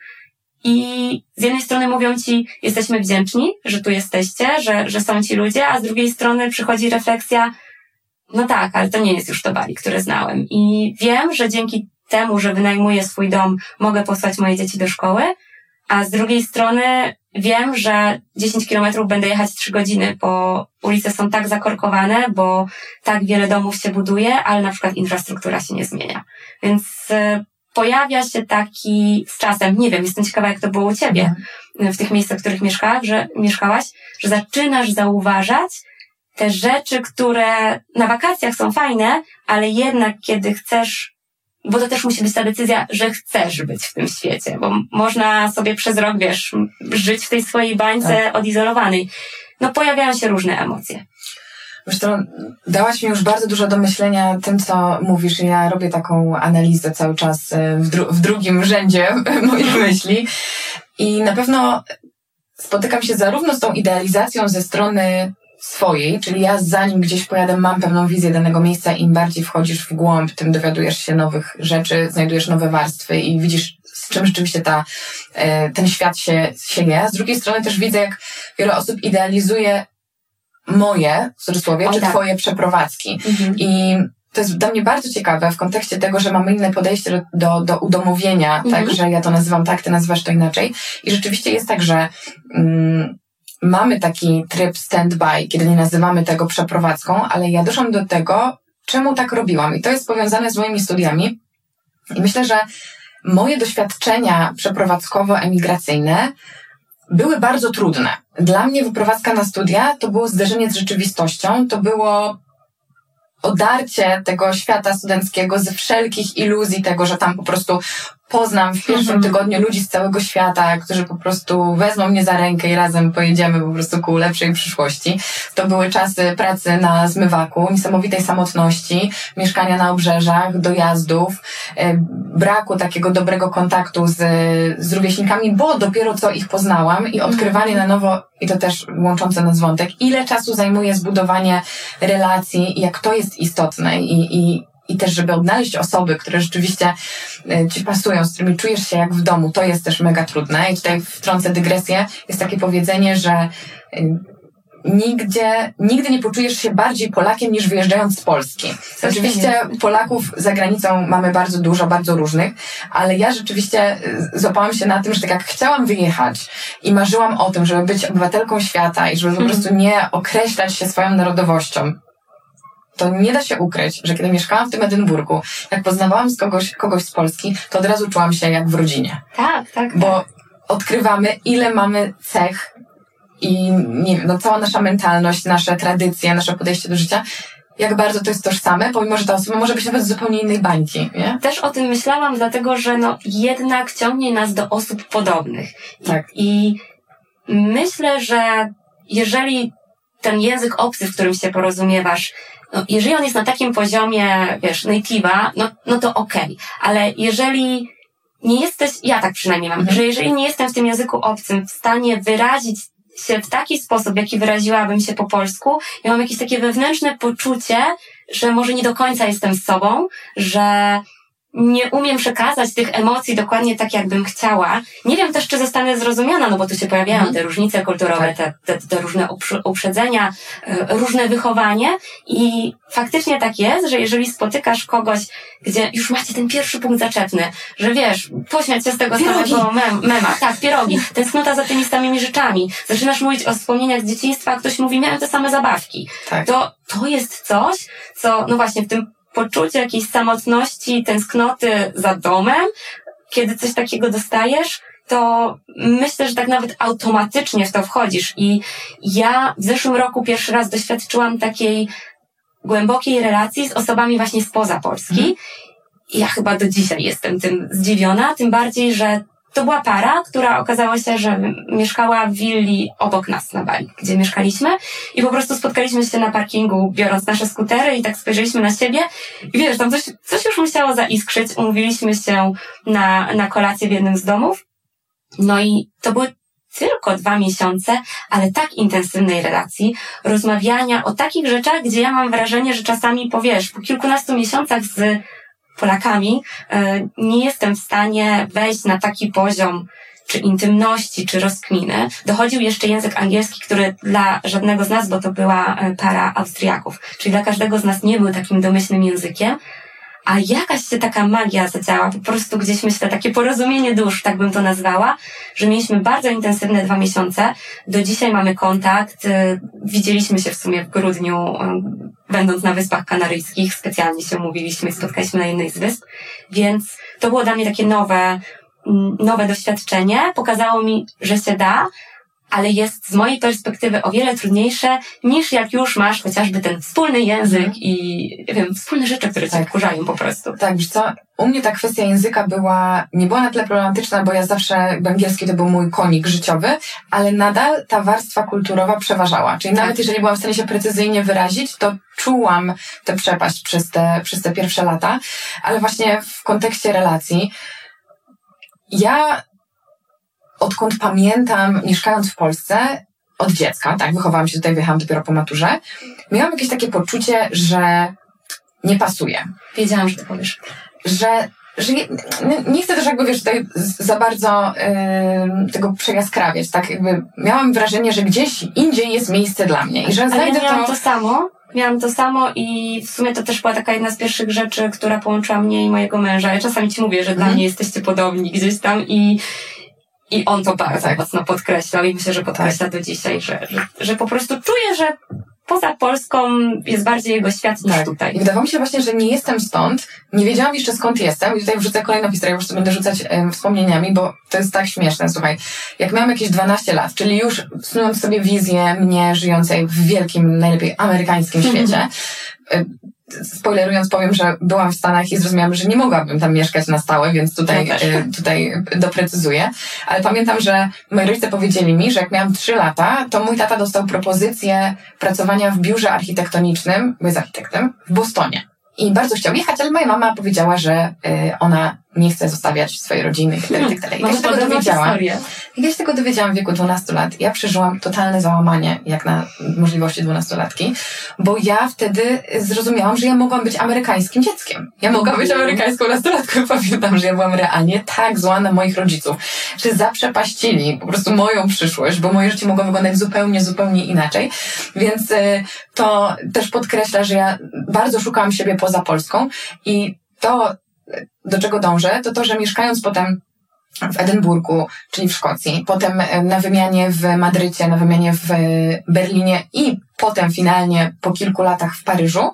i z jednej strony mówią ci, jesteśmy wdzięczni, że tu jesteście, że, że są ci ludzie, a z drugiej strony przychodzi refleksja, no tak, ale to nie jest już to Bali, które znałem. I wiem, że dzięki temu, że wynajmuję swój dom, mogę posłać moje dzieci do szkoły, a z drugiej strony wiem, że dziesięć kilometrów będę jechać trzy godziny, bo ulice są tak zakorkowane, bo tak wiele domów się buduje, ale na przykład infrastruktura się nie zmienia. Więc y, pojawia się taki z czasem, nie wiem, jestem ciekawa, jak to było u ciebie, mhm. w tych miejscach, w których mieszkałaś, że, mieszkałaś, że zaczynasz zauważać te rzeczy, które na wakacjach są fajne, ale jednak kiedy chcesz bo to też musi być ta decyzja, że chcesz być w tym świecie, bo można sobie przez rok, wiesz, żyć w tej swojej bańce tak. odizolowanej. No pojawiają się różne emocje. Wiesz co, dałaś mi już bardzo dużo do myślenia tym, co mówisz. Ja robię taką analizę cały czas w, dru- w drugim rzędzie moich myśli i na pewno spotykam się zarówno z tą idealizacją ze strony swojej, czyli ja zanim gdzieś pojadę, mam pewną wizję danego miejsca, im bardziej wchodzisz w głąb, tym dowiadujesz się nowych rzeczy, znajdujesz nowe warstwy i widzisz, z czym rzeczywiście ta, ten świat się, się je. Z drugiej strony też widzę, jak wiele osób idealizuje moje, w cudzysłowie, o, czy tak. twoje przeprowadzki. Mhm. I to jest dla mnie bardzo ciekawe w kontekście tego, że mamy inne podejście do, do udomowienia, mhm. tak, że ja to nazywam tak, ty nazywasz to inaczej. I rzeczywiście jest tak, że mm, mamy taki tryb stand-by, kiedy nie nazywamy tego przeprowadzką, ale ja doszłam do tego, czemu tak robiłam. I to jest powiązane z moimi studiami. I myślę, że moje doświadczenia przeprowadzkowo-emigracyjne były bardzo trudne. Dla mnie wyprowadzka na studia to było zderzenie z rzeczywistością, to było odarcie tego świata studenckiego ze wszelkich iluzji tego, że tam po prostu poznam w pierwszym tygodniu ludzi z całego świata, którzy po prostu wezmą mnie za rękę i razem pojedziemy po prostu ku lepszej przyszłości. To były czasy pracy na zmywaku, niesamowitej samotności, mieszkania na obrzeżach, dojazdów, braku takiego dobrego kontaktu z, z rówieśnikami, bo dopiero co ich poznałam i odkrywanie na nowo, i to też łączące nas wątek, ile czasu zajmuje zbudowanie relacji, jak to jest istotne i, i I też, żeby odnaleźć osoby, które rzeczywiście ci pasują, z którymi czujesz się jak w domu, to jest też mega trudne. I tutaj wtrącę dygresję. Jest takie powiedzenie, że nigdzie, nigdy nie poczujesz się bardziej Polakiem niż wyjeżdżając z Polski. Oczywiście Polaków za granicą mamy bardzo dużo, bardzo różnych, ale ja rzeczywiście złapałam się na tym, że tak jak chciałam wyjechać i marzyłam o tym, żeby być obywatelką świata i żeby po prostu nie określać się swoją narodowością, to nie da się ukryć, że kiedy mieszkałam w tym Edynburgu, jak poznawałam z kogoś, kogoś z Polski, to od razu czułam się jak w rodzinie. Tak, tak. Bo tak. odkrywamy, ile mamy cech i nie wiem, no cała nasza mentalność, nasze tradycje, nasze podejście do życia, jak bardzo to jest tożsame, pomimo że ta osoba może być nawet z zupełnie innej bańki, nie? Też o tym myślałam, dlatego że no jednak ciągnie nas do osób podobnych. Tak. I, i myślę, że jeżeli ten język obcy, w którym się porozumiewasz, no, jeżeli on jest na takim poziomie, wiesz, native'a, no, no to okej. Okay. Ale jeżeli nie jesteś, ja tak przynajmniej mam, mhm. że jeżeli nie jestem w tym języku obcym w stanie wyrazić się w taki sposób, w jaki wyraziłabym się po polsku, ja mam jakieś takie wewnętrzne poczucie, że może nie do końca jestem sobą, że nie umiem przekazać tych emocji dokładnie tak, jakbym chciała. Nie wiem też, czy zostanę zrozumiana, no bo tu się pojawiają mm. te różnice kulturowe, te, te, te różne uprzedzenia, różne wychowanie i faktycznie tak jest, że jeżeli spotykasz kogoś, gdzie już macie ten pierwszy punkt zaczepny, że wiesz, pośmiać się z tego pierogi. samego mem, mema, tak, pierogi, tęsknota za tymi samymi rzeczami, zaczynasz mówić o wspomnieniach z dzieciństwa, a ktoś mówi, miałem te same zabawki. Tak. To, to jest coś, co, no właśnie w tym poczucie jakiejś samotności, tęsknoty za domem, kiedy coś takiego dostajesz, to myślę, że tak nawet automatycznie w to wchodzisz. I ja w zeszłym roku pierwszy raz doświadczyłam takiej głębokiej relacji z osobami właśnie spoza Polski. Mm. I ja chyba do dzisiaj jestem tym zdziwiona, tym bardziej, że to była para, która okazało się, że mieszkała w willi obok nas na Bali, gdzie mieszkaliśmy i po prostu spotkaliśmy się na parkingu, biorąc nasze skutery i tak spojrzeliśmy na siebie i wiesz, tam coś, coś już musiało zaiskrzyć. Umówiliśmy się na, na kolację w jednym z domów. No i to były tylko dwa miesiące, ale tak intensywnej relacji, rozmawiania o takich rzeczach, gdzie ja mam wrażenie, że czasami po, wiesz, po kilkunastu miesiącach z Polakami nie jestem w stanie wejść na taki poziom czy intymności, czy rozkminy. Dochodził jeszcze język angielski, który dla żadnego z nas, bo to była para Austriaków, czyli dla każdego z nas nie był takim domyślnym językiem, a jakaś się taka magia zadziała, po prostu gdzieś myślę, takie porozumienie dusz, tak bym to nazwała, że mieliśmy bardzo intensywne dwa miesiące. Do dzisiaj mamy kontakt. Widzieliśmy się w sumie w grudniu, będąc na Wyspach Kanaryjskich. Specjalnie się umówiliśmy i spotkaliśmy na jednej z wysp. Więc to było dla mnie takie nowe, nowe doświadczenie. Pokazało mi, że się da, ale jest z mojej perspektywy o wiele trudniejsze niż jak już masz chociażby ten wspólny język mm. i wiem, wspólne rzeczy, które cię tak. wkurzają po prostu. Tak, wiesz co, u mnie ta kwestia języka była, nie była na tyle problematyczna, bo ja zawsze, angielski to był mój konik życiowy, ale nadal ta warstwa kulturowa przeważała. Czyli tak. nawet jeżeli byłam w stanie się precyzyjnie wyrazić, to czułam tę przepaść przez te, przez te pierwsze lata, ale właśnie w kontekście relacji ja odkąd pamiętam, mieszkając w Polsce, od dziecka, tak, wychowałam się tutaj, wyjechałam dopiero po maturze, miałam jakieś takie poczucie, że nie pasuje. Wiedziałam, że to powiesz. Że, że nie, nie chcę też jakby, wiesz, tutaj za bardzo yy, tego przejaskrawiać, tak, jakby miałam wrażenie, że gdzieś indziej jest miejsce dla mnie i że znajdę ja miałam to... to samo. Miałam to samo i w sumie to też była taka jedna z pierwszych rzeczy, która połączyła mnie i mojego męża. Ja czasami ci mówię, że mm. dla mnie jesteście podobni gdzieś tam i I on to bardzo tak. mocno podkreślał i myślę, że podkreśla tak. do dzisiaj, że, że, że po prostu czuję, że poza Polską jest bardziej jego świat niż tak. tutaj. I wydawało mi się właśnie, że nie jestem stąd, nie wiedziałam jeszcze skąd jestem i tutaj wrzucę kolejną historię, po prostu będę rzucać e, wspomnieniami, bo to jest tak śmieszne, słuchaj. Jak miałam jakieś dwanaście lat, czyli już snując sobie wizję mnie żyjącej w wielkim, najlepiej amerykańskim świecie, e, spoilerując powiem, że byłam w Stanach i zrozumiałam, że nie mogłabym tam mieszkać na stałe, więc tutaj, ja tutaj doprecyzuję. Ale pamiętam, że moi rodzice powiedzieli mi, że jak miałam trzy lata, to mój tata dostał propozycję pracowania w biurze architektonicznym, bo jest architektem, w Bostonie. I bardzo chciał jechać, ale moja mama powiedziała, że y, ona nie chce zostawiać swojej rodziny itd. itd. I ja się tego dowiedziałam. Jak ja się tego dowiedziałam w wieku dwunastu lat, ja przeżyłam totalne załamanie, jak na możliwości dwunastolatki, bo ja wtedy zrozumiałam, że ja mogłam być amerykańskim dzieckiem. Ja mogłam być amerykańską nastolatką i pamiętam, że ja byłam realnie tak zła na moich rodziców, że zaprzepaścili po prostu moją przyszłość, bo moje życie mogło wyglądać zupełnie, zupełnie inaczej. Więc y, to też podkreśla, że ja bardzo szukałam siebie poza Polską i to, do czego dążę, to to, że mieszkając potem w Edynburgu, czyli w Szkocji, potem na wymianie w Madrycie, na wymianie w Berlinie i potem finalnie po kilku latach w Paryżu,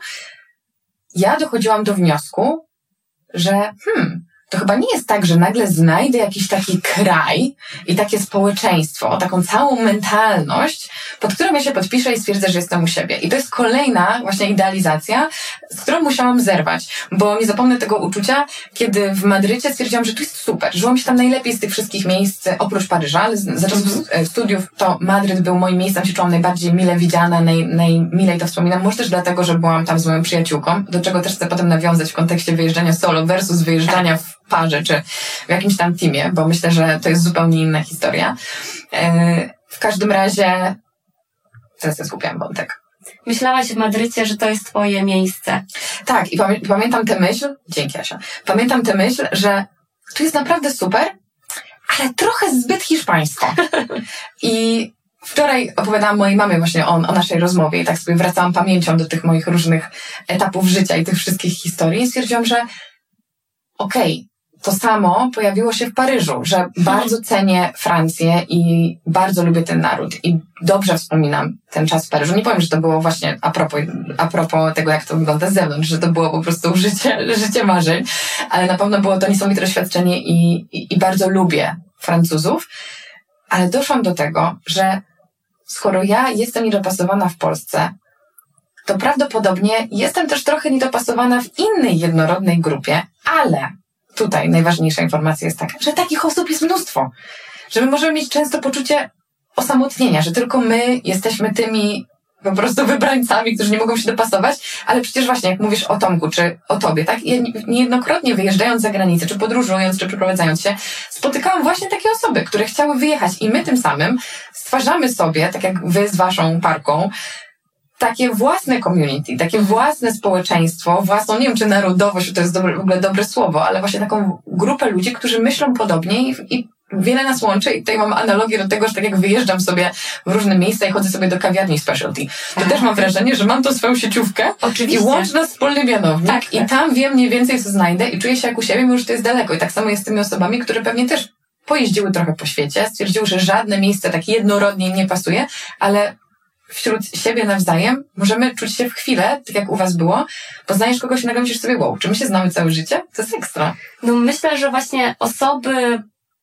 ja dochodziłam do wniosku, że hmm, to chyba nie jest tak, że nagle znajdę jakiś taki kraj i takie społeczeństwo, taką całą mentalność, pod którą ja się podpiszę i stwierdzę, że jestem u siebie. I to jest kolejna właśnie idealizacja, z którą musiałam zerwać, bo nie zapomnę tego uczucia, kiedy w Madrycie stwierdziłam, że tu jest super, żyło mi się tam najlepiej z tych wszystkich miejsc, oprócz Paryża, ale za czasów studiów to Madryt był moim miejscem, się czułam najbardziej mile widziana, naj, najmilej to wspominam, może też dlatego, że byłam tam z moją przyjaciółką, do czego też chcę potem nawiązać w kontekście wyjeżdżania solo versus wyjeżdżania w parze, czy w jakimś tam teamie, bo myślę, że to jest zupełnie inna historia. W każdym razie teraz ja skupiam wątek. Myślałaś w Madrycie, że to jest twoje miejsce. Tak, i pamię- pamiętam tę myśl, dzięki Asia, pamiętam tę myśl, że tu jest naprawdę super, ale trochę zbyt hiszpańsko. I wczoraj opowiadałam mojej mamie właśnie o, o naszej rozmowie i tak sobie wracałam pamięcią do tych moich różnych etapów życia i tych wszystkich historii i stwierdziłam, że okej, okay, to samo pojawiło się w Paryżu, że bardzo cenię Francję i bardzo lubię ten naród i dobrze wspominam ten czas w Paryżu. Nie powiem, że to było właśnie a propos, a propos tego, jak to wygląda z zewnątrz, że to było po prostu życie, życie marzeń, ale na pewno było to niesamowite doświadczenie i, i, i bardzo lubię Francuzów, ale doszłam do tego, że skoro ja jestem niedopasowana w Polsce, to prawdopodobnie jestem też trochę niedopasowana w innej jednorodnej grupie, ale tutaj najważniejsza informacja jest taka, że takich osób jest mnóstwo. Że my możemy mieć często poczucie osamotnienia, że tylko my jesteśmy tymi po prostu wybrańcami, którzy nie mogą się dopasować, ale przecież właśnie jak mówisz o Tomku, czy o tobie, tak? Ja niejednokrotnie wyjeżdżając za granicę, czy podróżując, czy przeprowadzając się, spotykałam właśnie takie osoby, które chciały wyjechać i my tym samym stwarzamy sobie, tak jak wy z waszą parką, takie własne community, takie własne społeczeństwo, własną, nie wiem czy narodowość, to jest dobre, w ogóle dobre słowo, ale właśnie taką grupę ludzi, którzy myślą podobnie i, i wiele nas łączy i tutaj mam analogię do tego, że tak jak wyjeżdżam sobie w różne miejsca i chodzę sobie do kawiarni specialty, to też mam wrażenie, że mam tą swoją sieciówkę. Oczywiście. I łączy nas wspólny mianownik tak, tak. I tam wiem mniej więcej co znajdę i czuję się jak u siebie, mimo że to jest daleko i tak samo jest z tymi osobami, które pewnie też pojeździły trochę po świecie, stwierdziły, że żadne miejsce tak jednorodnie im nie pasuje, ale wśród siebie nawzajem możemy czuć się w chwilę, tak jak u was było, poznajesz kogoś i nagle myślisz sobie, wow, czy my się znamy całe życie? To jest ekstra. No myślę, że właśnie osoby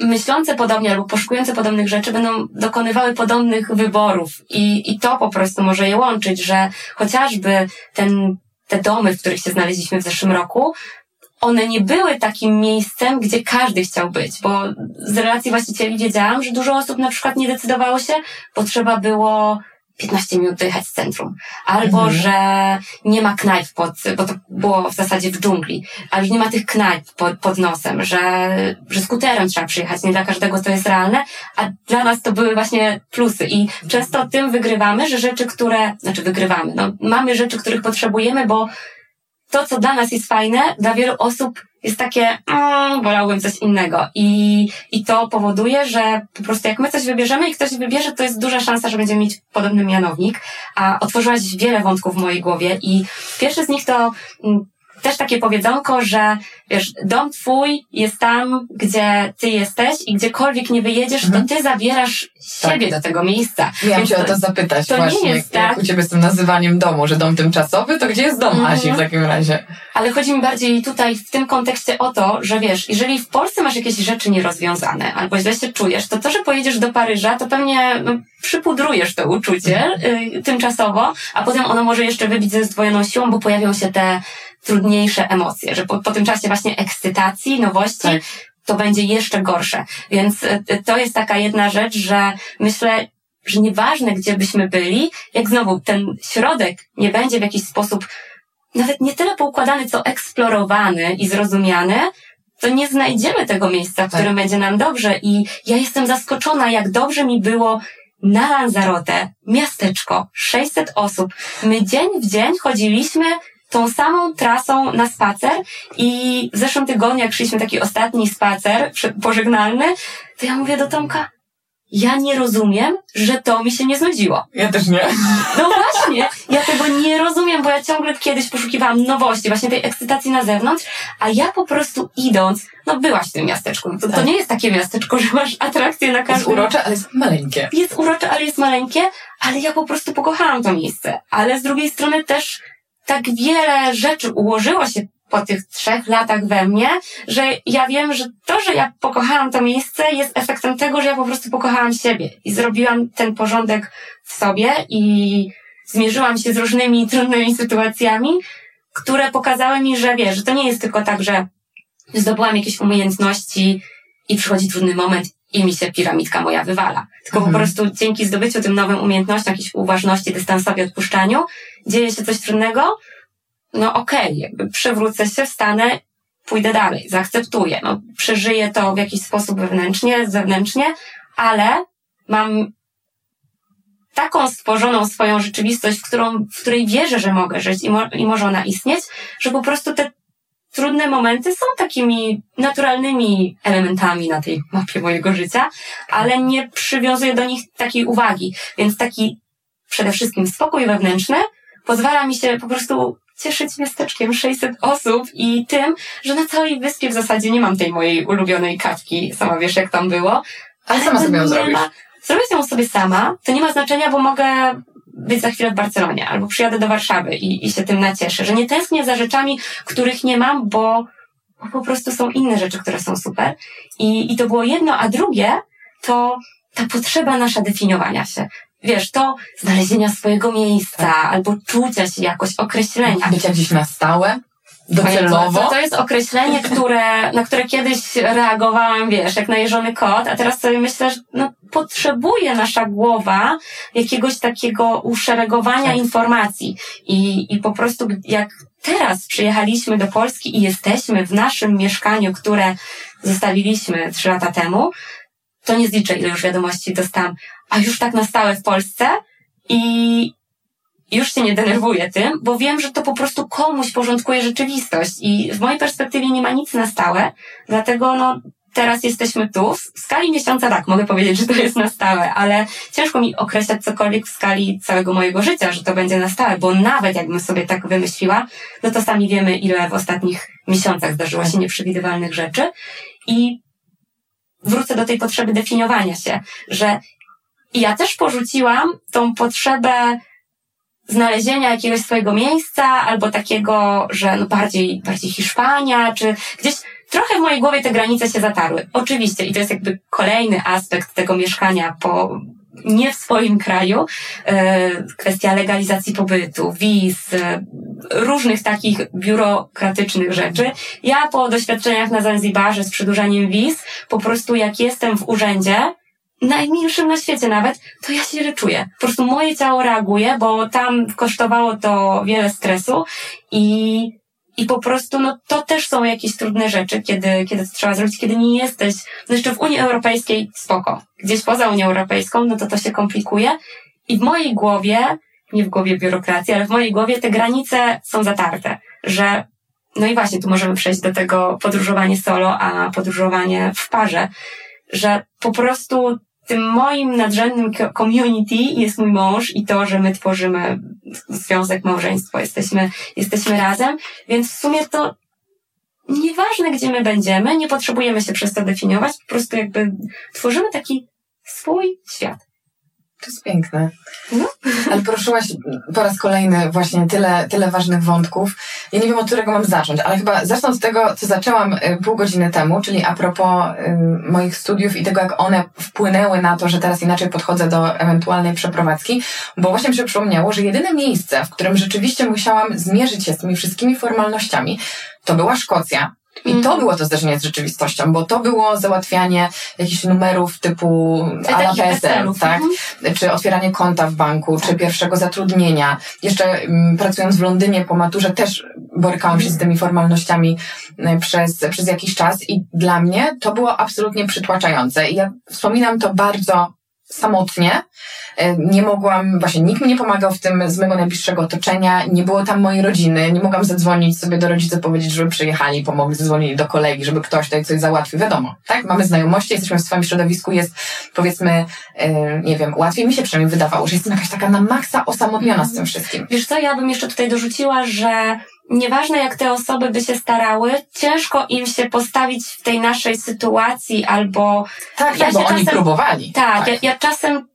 myślące podobnie albo poszukujące podobnych rzeczy będą dokonywały podobnych wyborów i, i to po prostu może je łączyć, że chociażby ten, te domy, w których się znaleźliśmy w zeszłym roku, one nie były takim miejscem, gdzie każdy chciał być, bo z relacji właścicieli wiedziałam, że dużo osób na przykład nie decydowało się, bo trzeba było piętnaście minut dojechać z centrum. Albo, mhm. że nie ma knajp pod, bo to było w zasadzie w dżungli, ale że nie ma tych knajp pod, pod nosem, że, że skuterem trzeba przyjechać. Nie dla każdego to jest realne, a dla nas to były właśnie plusy i często tym wygrywamy, że rzeczy, które, znaczy wygrywamy, no mamy rzeczy, których potrzebujemy, bo to, co dla nas jest fajne, dla wielu osób jest takie, mmm, wolałbym coś innego. I, I to powoduje, że po prostu jak my coś wybierzemy i ktoś wybierze, to jest duża szansa, że będziemy mieć podobny mianownik. A otworzyłaś wiele wątków w mojej głowie i pierwszy z nich to mm, też takie powiedzonko, że wiesz, dom twój jest tam, gdzie ty jesteś i gdziekolwiek nie wyjedziesz, mhm. to ty zabierasz siebie tak. do tego miejsca. Miałam cię o to zapytać to właśnie, nie jest jak tak. u ciebie z tym nazywaniem domu, że dom tymczasowy, to gdzie jest dom mhm. Asi w takim razie? Ale chodzi mi bardziej tutaj w tym kontekście o to, że wiesz, jeżeli w Polsce masz jakieś rzeczy nierozwiązane albo źle się czujesz, to to, że pojedziesz do Paryża, to pewnie no, przypudrujesz to uczucie y, tymczasowo, a potem ono może jeszcze wybić ze zdwojoną siłą, bo pojawią się te trudniejsze emocje, że po, po tym czasie właśnie ekscytacji, nowości, tak. to będzie jeszcze gorsze. Więc y, to jest taka jedna rzecz, że myślę, że nieważne gdzie byśmy byli, jak znowu ten środek nie będzie w jakiś sposób nawet nie tyle poukładany, co eksplorowany i zrozumiany, to nie znajdziemy tego miejsca, w tak. którym będzie nam dobrze. I ja jestem zaskoczona, jak dobrze mi było na Lanzarote, miasteczko, sześćset osób. My dzień w dzień chodziliśmy tą samą trasą na spacer i w zeszłym tygodniu, jak szliśmy taki ostatni spacer pożegnalny, to ja mówię do Tomka, ja nie rozumiem, że to mi się nie znudziło. Ja też nie. No właśnie, ja tego nie rozumiem, bo ja ciągle kiedyś poszukiwałam nowości, właśnie tej ekscytacji na zewnątrz, a ja po prostu idąc, no byłaś w tym miasteczku. To, to nie jest takie miasteczko, że masz atrakcje na każdym... Jest urocze, ale jest maleńkie. Jest urocze, ale jest maleńkie, ale ja po prostu pokochałam to miejsce. Ale z drugiej strony też tak wiele rzeczy ułożyło się po tych trzech latach we mnie, że ja wiem, że to, że ja pokochałam to miejsce, jest efektem tego, że ja po prostu pokochałam siebie i zrobiłam ten porządek w sobie i zmierzyłam się z różnymi trudnymi sytuacjami, które pokazały mi, że wiesz, że to nie jest tylko tak, że zdobyłam jakieś umiejętności i przychodzi trudny moment i mi się piramidka moja wywala. Tylko mhm. po prostu dzięki zdobyciu tym nowym umiejętnościom, jakiejś uważności, dystansowi, odpuszczaniu, dzieje się coś trudnego, no okej, okay, jakby przewrócę się, wstanę, pójdę dalej, zaakceptuję, no przeżyję to w jakiś sposób wewnętrznie, zewnętrznie, ale mam taką stworzoną swoją rzeczywistość, w którą, w której wierzę, że mogę żyć i, mo- i może ona istnieć, że po prostu te trudne momenty są takimi naturalnymi elementami na tej mapie mojego życia, ale nie przywiązuję do nich takiej uwagi, więc taki przede wszystkim spokój wewnętrzny pozwala mi się po prostu cieszyć miasteczkiem sześćset osób i tym, że na całej wyspie w zasadzie nie mam tej mojej ulubionej kawki. Sama wiesz, jak tam było. Ale, ale sama sobie ją zrobisz. Ma... Zrobię ją sobie sama. To nie ma znaczenia, bo mogę być za chwilę w Barcelonie albo przyjadę do Warszawy i, i się tym nacieszę. Że nie tęsknię za rzeczami, których nie mam, bo, bo po prostu są inne rzeczy, które są super. I, i to było jedno, a drugie to ta potrzeba nasza definiowania się. Wiesz, to znalezienia swojego miejsca, tak. albo czucia się jakoś, określenia. Bycia gdzieś na stałe, docelowo. To, to jest określenie, które, na które kiedyś reagowałam, wiesz, jak najeżony kot, a teraz sobie myślę, że no, potrzebuje nasza głowa jakiegoś takiego uszeregowania tak. informacji. I, I po prostu jak teraz przyjechaliśmy do Polski i jesteśmy w naszym mieszkaniu, które zostawiliśmy trzy lata temu, to nie zliczę, ile już wiadomości dostałam, a już tak na stałe w Polsce i już się nie denerwuję tym, bo wiem, że to po prostu komuś porządkuje rzeczywistość i w mojej perspektywie nie ma nic na stałe, dlatego no teraz jesteśmy tu. W skali miesiąca tak, mogę powiedzieć, że to jest na stałe, ale ciężko mi określać cokolwiek w skali całego mojego życia, że to będzie na stałe, bo nawet jakbym sobie tak wymyśliła, no to sami wiemy, ile w ostatnich miesiącach zdarzyło się nieprzewidywalnych rzeczy i wrócę do tej potrzeby definiowania się, że ja też porzuciłam tą potrzebę znalezienia jakiegoś swojego miejsca albo takiego, że no bardziej, bardziej Hiszpania, czy gdzieś trochę w mojej głowie te granice się zatarły. Oczywiście. I to jest jakby kolejny aspekt tego mieszkania po nie w swoim kraju. Kwestia legalizacji pobytu, wiz, różnych takich biurokratycznych rzeczy. Ja po doświadczeniach na Zanzibarze z przedłużaniem wiz, po prostu jak jestem w urzędzie, najmilszym na świecie nawet, to ja się źle czuję. Po prostu moje ciało reaguje, bo tam kosztowało to wiele stresu i I po prostu, no, to też są jakieś trudne rzeczy, kiedy, kiedy to trzeba zrobić, kiedy nie jesteś, no jeszcze w Unii Europejskiej spoko. Gdzieś poza Unią Europejską, no to to się komplikuje. I w mojej głowie, nie w głowie biurokracji, ale w mojej głowie te granice są zatarte, że, no i właśnie tu możemy przejść do tego podróżowanie solo, a podróżowanie w parze, że po prostu tym moim nadrzędnym community jest mój mąż i to, że my tworzymy związek, małżeństwo, jesteśmy, jesteśmy razem, więc w sumie to nieważne, gdzie my będziemy, nie potrzebujemy się przez to definiować, po prostu jakby tworzymy taki swój świat. To jest piękne. No. Ale poruszyłaś po raz kolejny właśnie tyle, tyle ważnych wątków. Ja nie wiem, od którego mam zacząć, ale chyba zacznę od tego, co zaczęłam pół godziny temu, czyli a propos y, moich studiów i tego, jak one wpłynęły na to, że teraz inaczej podchodzę do ewentualnej przeprowadzki, bo właśnie mi się przypomniało, że jedyne miejsce, w którym rzeczywiście musiałam zmierzyć się z tymi wszystkimi formalnościami, to była Szkocja. I to było to zderzenie z rzeczywistością, bo to było załatwianie jakichś numerów typu a la P S L, tak? Mhm. Czy otwieranie konta w banku, tak. Czy pierwszego zatrudnienia. Jeszcze m, pracując w Londynie po maturze też borykałam się z tymi formalnościami przez, przez jakiś czas i dla mnie to było absolutnie przytłaczające. I ja wspominam to bardzo samotnie. Nie mogłam, właśnie nikt mi nie pomagał w tym z mojego najbliższego otoczenia, nie było tam mojej rodziny, nie mogłam zadzwonić sobie do rodziców, powiedzieć, żeby przyjechali, pomogli, zadzwonili do kolegi, żeby ktoś tutaj coś załatwił. Wiadomo, tak? Mamy znajomości, jesteśmy w swoim środowisku, jest powiedzmy, yy, nie wiem, łatwiej mi się przynajmniej wydawało, że jestem jakaś taka na maksa osamotniona z tym wszystkim. Wiesz co, ja bym jeszcze tutaj dorzuciła, że nieważne jak te osoby by się starały, ciężko im się postawić w tej naszej sytuacji albo... Tak, ja tak, bo czasem, oni próbowali. Tak, tak. Ja, ja czasem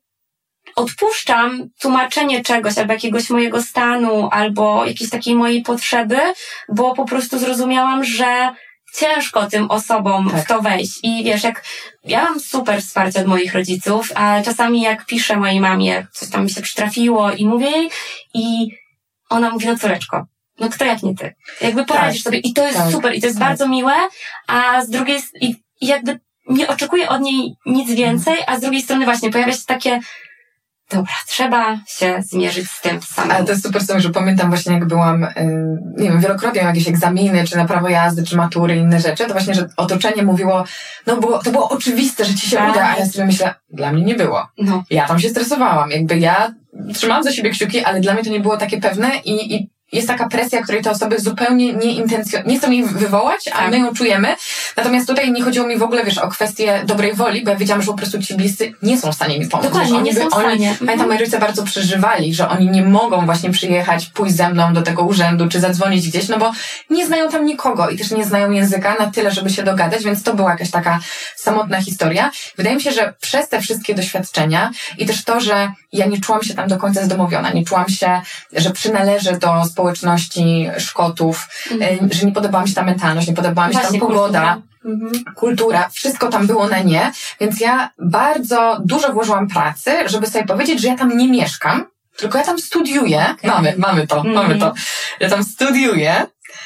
odpuszczam tłumaczenie czegoś, albo jakiegoś mojego stanu, albo jakiejś takiej mojej potrzeby, bo po prostu zrozumiałam, że ciężko tym osobom tak. w to wejść. I wiesz, jak ja mam super wsparcie od moich rodziców, a czasami jak piszę mojej mamie, coś tam mi się przytrafiło i mówię jej i ona mówi, no córeczko, no kto jak nie ty? Jakby poradzisz tak. sobie i to jest tak. super i to jest tak. bardzo miłe, a z drugiej i, i jakby nie oczekuję od niej nic więcej, a z drugiej strony właśnie pojawia się takie dobra, trzeba się zmierzyć z tym samym. Ale to jest super, że pamiętam właśnie jak byłam, yy, nie wiem, wielokrotnie jakieś egzaminy, czy na prawo jazdy, czy matury, inne rzeczy, to właśnie, że otoczenie mówiło, no było, to było oczywiste, że ci się tak. uda, a ja sobie myślę, dla mnie nie było. No. Ja tam się stresowałam, jakby ja trzymałam za siebie kciuki, ale dla mnie to nie było takie pewne i, i jest taka presja, której te osoby zupełnie nie intencjonalnie, nie chcą jej wywołać, tak. a my ją czujemy. Natomiast tutaj nie chodziło mi w ogóle, wiesz, o kwestię dobrej woli, bo ja wiedziałam, że po prostu ci bliscy nie są w stanie mi pomóc. Dokładnie, oni nie by, są w stanie. Oni, mhm. Pamiętam, moi rodzice bardzo przeżywali, że oni nie mogą właśnie przyjechać, pójść ze mną do tego urzędu, czy zadzwonić gdzieś, no bo nie znają tam nikogo i też nie znają języka na tyle, żeby się dogadać, więc to była jakaś taka samotna historia. Wydaje mi się, że przez te wszystkie doświadczenia i też to, że ja nie czułam się tam do końca zdomowiona, nie czułam się, że przynależę do społeczności Szkotów, mm. że nie podobała mi się ta mentalność, nie podobała mi się tam pogoda, kultura. kultura, wszystko tam było na nie, więc ja bardzo dużo włożyłam pracy, żeby sobie powiedzieć, że ja tam nie mieszkam, tylko ja tam studiuję, okay. mamy, mamy to, mm. mamy to, ja tam studiuję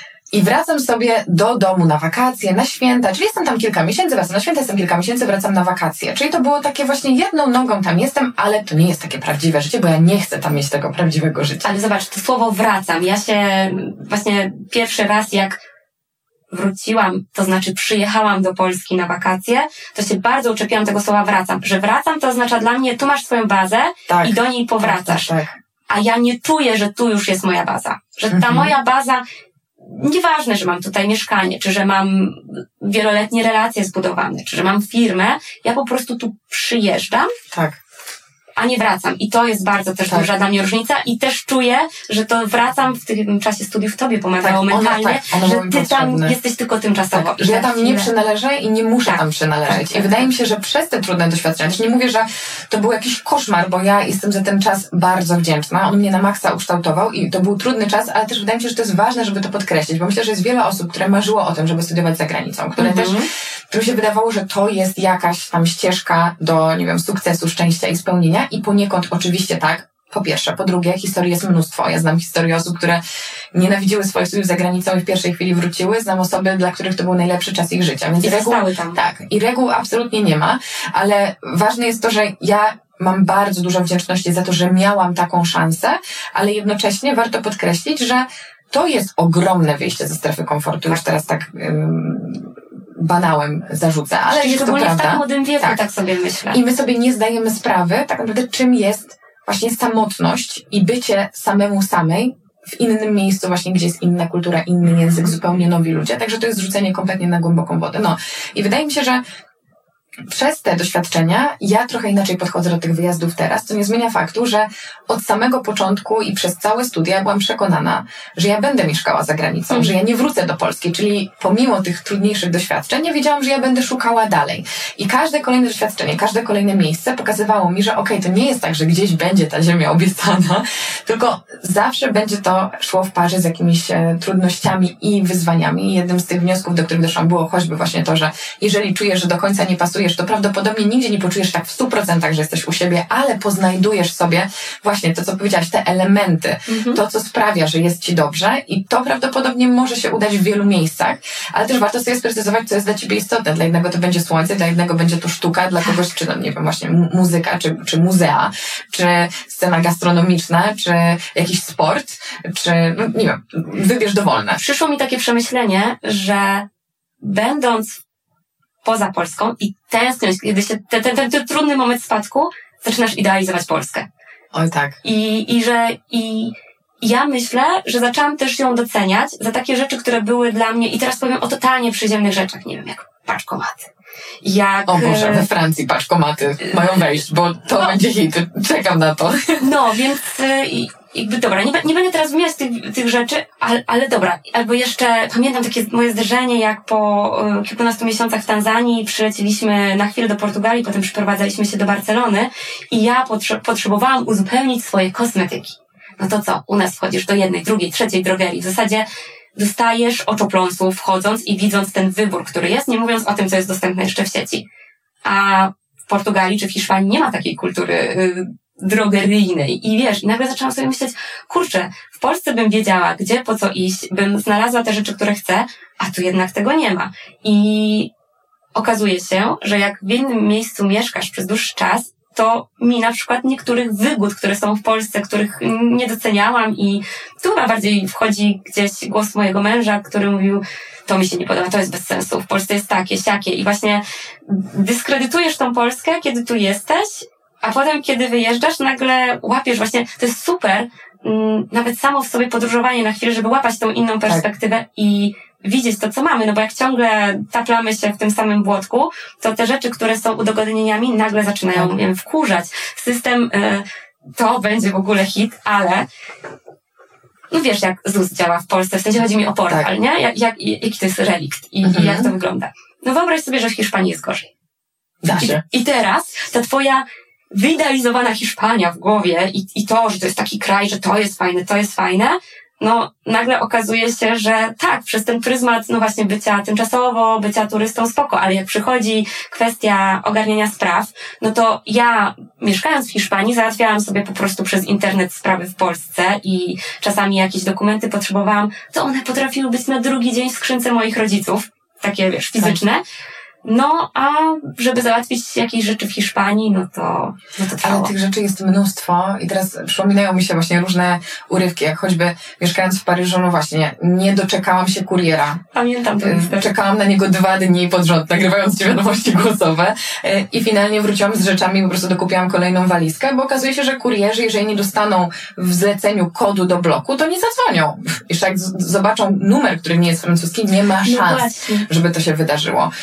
i wracam sobie do domu na wakacje, na święta, czyli jestem tam kilka miesięcy, wracam na święta, jestem kilka miesięcy, wracam na wakacje. Czyli to było takie właśnie jedną nogą tam jestem, ale to nie jest takie prawdziwe życie, bo ja nie chcę tam mieć tego prawdziwego życia. Ale zobacz, to słowo wracam. Ja się właśnie pierwszy raz jak wróciłam, to znaczy przyjechałam do Polski na wakacje, to się bardzo uczepiłam tego słowa wracam. Że wracam to oznacza dla mnie, tu masz swoją bazę tak, i do niej powracasz. Tak, tak, tak. A ja nie czuję, że tu już jest moja baza. Że ta mhm. moja baza... Nieważne, że mam tutaj mieszkanie, czy że mam wieloletnie relacje zbudowane, czy że mam firmę, ja po prostu tu przyjeżdżam tak. a nie wracam. I to jest bardzo też tak. duża dla mnie różnica i też czuję, że to wracam w tym czasie studiów tobie pomagało tak, mentalnie, ona, tak, ona że ty potrzebne. Tam jesteś tylko tymczasowo. Tak, że ja tam nie przynależę i nie muszę tak, tam przynależeć. Tak, I wydaje mi się, że przez te trudne doświadczenia, też nie mówię, że to był jakiś koszmar, bo ja jestem za ten czas bardzo wdzięczna. On mnie na maksa ukształtował i to był trudny czas, ale też wydaje mi się, że to jest ważne, żeby to podkreślić, bo myślę, że jest wiele osób, które marzyło o tym, żeby studiować za granicą, które mhm. też, którym się wydawało, że to jest jakaś tam ścieżka do, nie wiem, sukcesu, szczęścia i spełnienia i poniekąd oczywiście tak, po pierwsze. Po drugie, historii jest mnóstwo. Ja znam historię osób, które nienawidziły swoich studiów za granicą i w pierwszej chwili wróciły. Znam osoby, dla których to był najlepszy czas ich życia. Więc I reguł, tam. Tak, i reguł absolutnie nie ma, ale ważne jest to, że ja mam bardzo dużo wdzięczności za to, że miałam taką szansę, ale jednocześnie warto podkreślić, że to jest ogromne wyjście ze strefy komfortu. Już teraz tak ym, banałem zarzucę, ale jest to prawda. W tak młodym wieku tak. tak sobie myślę. I my sobie nie zdajemy sprawy tak naprawdę, czym jest właśnie samotność i bycie samemu samej w innym miejscu właśnie, gdzie jest inna kultura, inny język, zupełnie nowi ludzie. Także to jest rzucenie kompletnie na głęboką wodę. No i wydaje mi się, że przez te doświadczenia ja trochę inaczej podchodzę do tych wyjazdów teraz, co nie zmienia faktu, że od samego początku i przez całe studia byłam przekonana, że ja będę mieszkała za granicą, mm. że ja nie wrócę do Polski, czyli pomimo tych trudniejszych doświadczeń, ja wiedziałam, że ja będę szukała dalej. I każde kolejne doświadczenie, każde kolejne miejsce pokazywało mi, że okej, okay, to nie jest tak, że gdzieś będzie ta ziemia obiecana, tylko zawsze będzie to szło w parze z jakimiś e, trudnościami i wyzwaniami. I jednym z tych wniosków, do których doszłam, było choćby właśnie to, że jeżeli czujesz, że do końca nie pasuje, to prawdopodobnie nigdzie nie poczujesz tak w stu procentach, że jesteś u siebie, ale poznajdujesz sobie właśnie to, co powiedziałaś, te elementy, mhm. to, co sprawia, że jest ci dobrze i to prawdopodobnie może się udać w wielu miejscach, ale też warto sobie sprecyzować, co jest dla ciebie istotne. Dla jednego to będzie słońce, dla jednego będzie to sztuka, dla kogoś, czy no, nie wiem, właśnie muzyka, czy, czy muzea, czy scena gastronomiczna, czy jakiś sport, czy, no, nie wiem, wybierz dowolne. Przyszło mi takie przemyślenie, że będąc poza Polską i tęskniąc, kiedy się ten, ten, ten, ten trudny moment spadku, zaczynasz idealizować Polskę. Oj tak. I, i że i ja myślę, że zaczęłam też ją doceniać za takie rzeczy, które były dla mnie, i teraz powiem o totalnie przyziemnych rzeczach, nie wiem, jak paczkomaty. Jak... O Boże, we Francji paczkomaty mają wejść, bo to no, będzie hit. Czekam na to. No, więc i, jakby dobra, nie, nie będę teraz wymieniać tych, tych rzeczy, ale, ale dobra. Albo jeszcze pamiętam takie moje zderzenie, jak po y, kilkunastu miesiącach w Tanzanii przyleciliśmy na chwilę do Portugalii, potem przyprowadzaliśmy się do Barcelony i ja potrze- potrzebowałam uzupełnić swoje kosmetyki. No to co? U nas wchodzisz do jednej, drugiej, trzeciej drogerii. W zasadzie dostajesz oczopląsu wchodząc i widząc ten wybór, który jest, nie mówiąc o tym, co jest dostępne jeszcze w sieci. A w Portugalii czy w Hiszpanii nie ma takiej kultury y, drogeryjnej. I wiesz, i nagle zaczęłam sobie myśleć, kurczę, w Polsce bym wiedziała, gdzie, po co iść, bym znalazła te rzeczy, które chcę, a tu jednak tego nie ma. I okazuje się, że jak w innym miejscu mieszkasz przez dłuższy czas, to mi na przykład niektórych wygód, które są w Polsce, których nie doceniałam, i tu chyba bardziej wchodzi gdzieś głos mojego męża, który mówił, to mi się nie podoba, to jest bez sensu, w Polsce jest takie, siakie, i właśnie dyskredytujesz tą Polskę, kiedy tu jesteś, a potem, kiedy wyjeżdżasz, nagle łapiesz właśnie, to jest super, nawet samo w sobie podróżowanie na chwilę, żeby łapać tą inną perspektywę tak. i widzieć to, co mamy, no bo jak ciągle taplamy się w tym samym błotku, to te rzeczy, które są udogodnieniami, nagle zaczynają, nie wiem, wkurzać. System, y, to będzie w ogóle hit, ale no wiesz, jak Z U S działa w Polsce, w sensie chodzi mi o portal, tak. nie? Jak, jak, jaki to jest relikt i, mhm. i jak to wygląda. No wyobraź sobie, że w Hiszpanii jest gorzej. Da się. I, I teraz ta twoja wyidealizowana Hiszpania w głowie i, i to, że to jest taki kraj, że to jest fajne, to jest fajne, no nagle okazuje się, że tak, przez ten pryzmat, no właśnie bycia tymczasowo, bycia turystą spoko, ale jak przychodzi kwestia ogarniania spraw, no to ja mieszkając w Hiszpanii załatwiałam sobie po prostu przez internet sprawy w Polsce i czasami jakieś dokumenty potrzebowałam, to one potrafiły być na drugi dzień w skrzynce moich rodziców, takie wiesz, fizyczne. Tak. No, a żeby załatwić jakieś rzeczy w Hiszpanii, no to, no to trwało. Ale tych rzeczy jest mnóstwo i teraz przypominają mi się właśnie różne urywki, jak choćby mieszkając w Paryżu, no właśnie, nie doczekałam się kuriera. Pamiętam to. Czekałam na niego dwa dni pod rząd, nagrywając ci wiadomości głosowe i finalnie wróciłam z rzeczami i po prostu dokupiłam kolejną walizkę, bo okazuje się, że kurierzy, jeżeli nie dostaną w zleceniu kodu do bloku, to nie zadzwonią. Jeszcze jak z- zobaczą numer, który nie jest francuski, nie ma szans, no żeby to się wydarzyło. Czy nie wiem,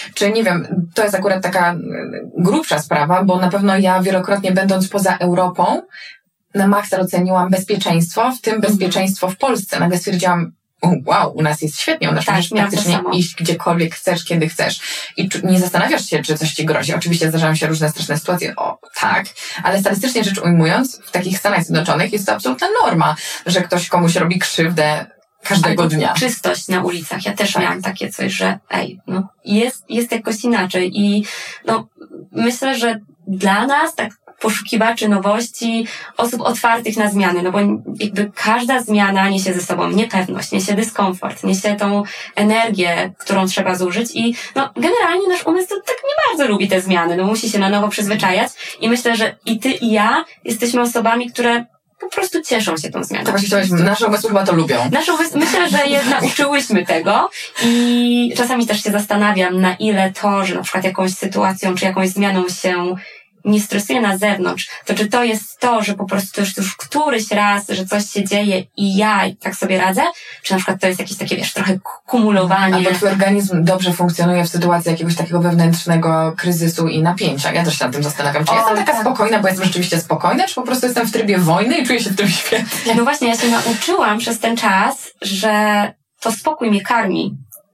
wiem, to jest akurat taka grubsza sprawa, bo na pewno ja wielokrotnie będąc poza Europą, na maksa oceniłam bezpieczeństwo, w tym bezpieczeństwo w Polsce. Nagle stwierdziłam, wow, u nas jest świetnie, u nas tak, możesz praktycznie iść gdziekolwiek chcesz, kiedy chcesz. I nie zastanawiasz się, czy coś ci grozi. Oczywiście zdarzają się różne straszne sytuacje, o tak, ale statystycznie rzecz ujmując, w takich Stanach Zjednoczonych jest to absolutna norma, że ktoś komuś robi krzywdę każdego albo dnia. Czystość na ulicach. Ja też tak. miałam takie coś, że ej, no jest, jest jakoś inaczej i no myślę, że dla nas tak poszukiwaczy nowości, osób otwartych na zmiany, no bo jakby każda zmiana niesie ze sobą niepewność, niesie dyskomfort, niesie tą energię, którą trzeba zużyć i no generalnie nasz umysł tak nie bardzo lubi te zmiany, no musi się na nowo przyzwyczajać i myślę, że i ty i ja jesteśmy osobami, które po prostu cieszą się tą zmianą. To właśnie chciałeś, nasze umysły chyba to lubią. Nasze umysły, myślę, że je nauczyłyśmy tego i czasami też się zastanawiam, na ile to, że na przykład jakąś sytuacją czy jakąś zmianą się nie stresuje na zewnątrz, to czy to jest to, że po prostu to już, już któryś raz, że coś się dzieje i ja tak sobie radzę, czy na przykład to jest jakieś takie, wiesz, trochę kumulowanie. Albo twój organizm dobrze funkcjonuje w sytuacji jakiegoś takiego wewnętrznego kryzysu i napięcia. Ja też się nad tym zastanawiam. Czy o, jestem taka tak. spokojna, bo jestem rzeczywiście spokojna, czy po prostu jestem w trybie wojny i czuję się w tym świetnie? No właśnie, ja się nauczyłam przez ten czas, że to spokój mnie karmi.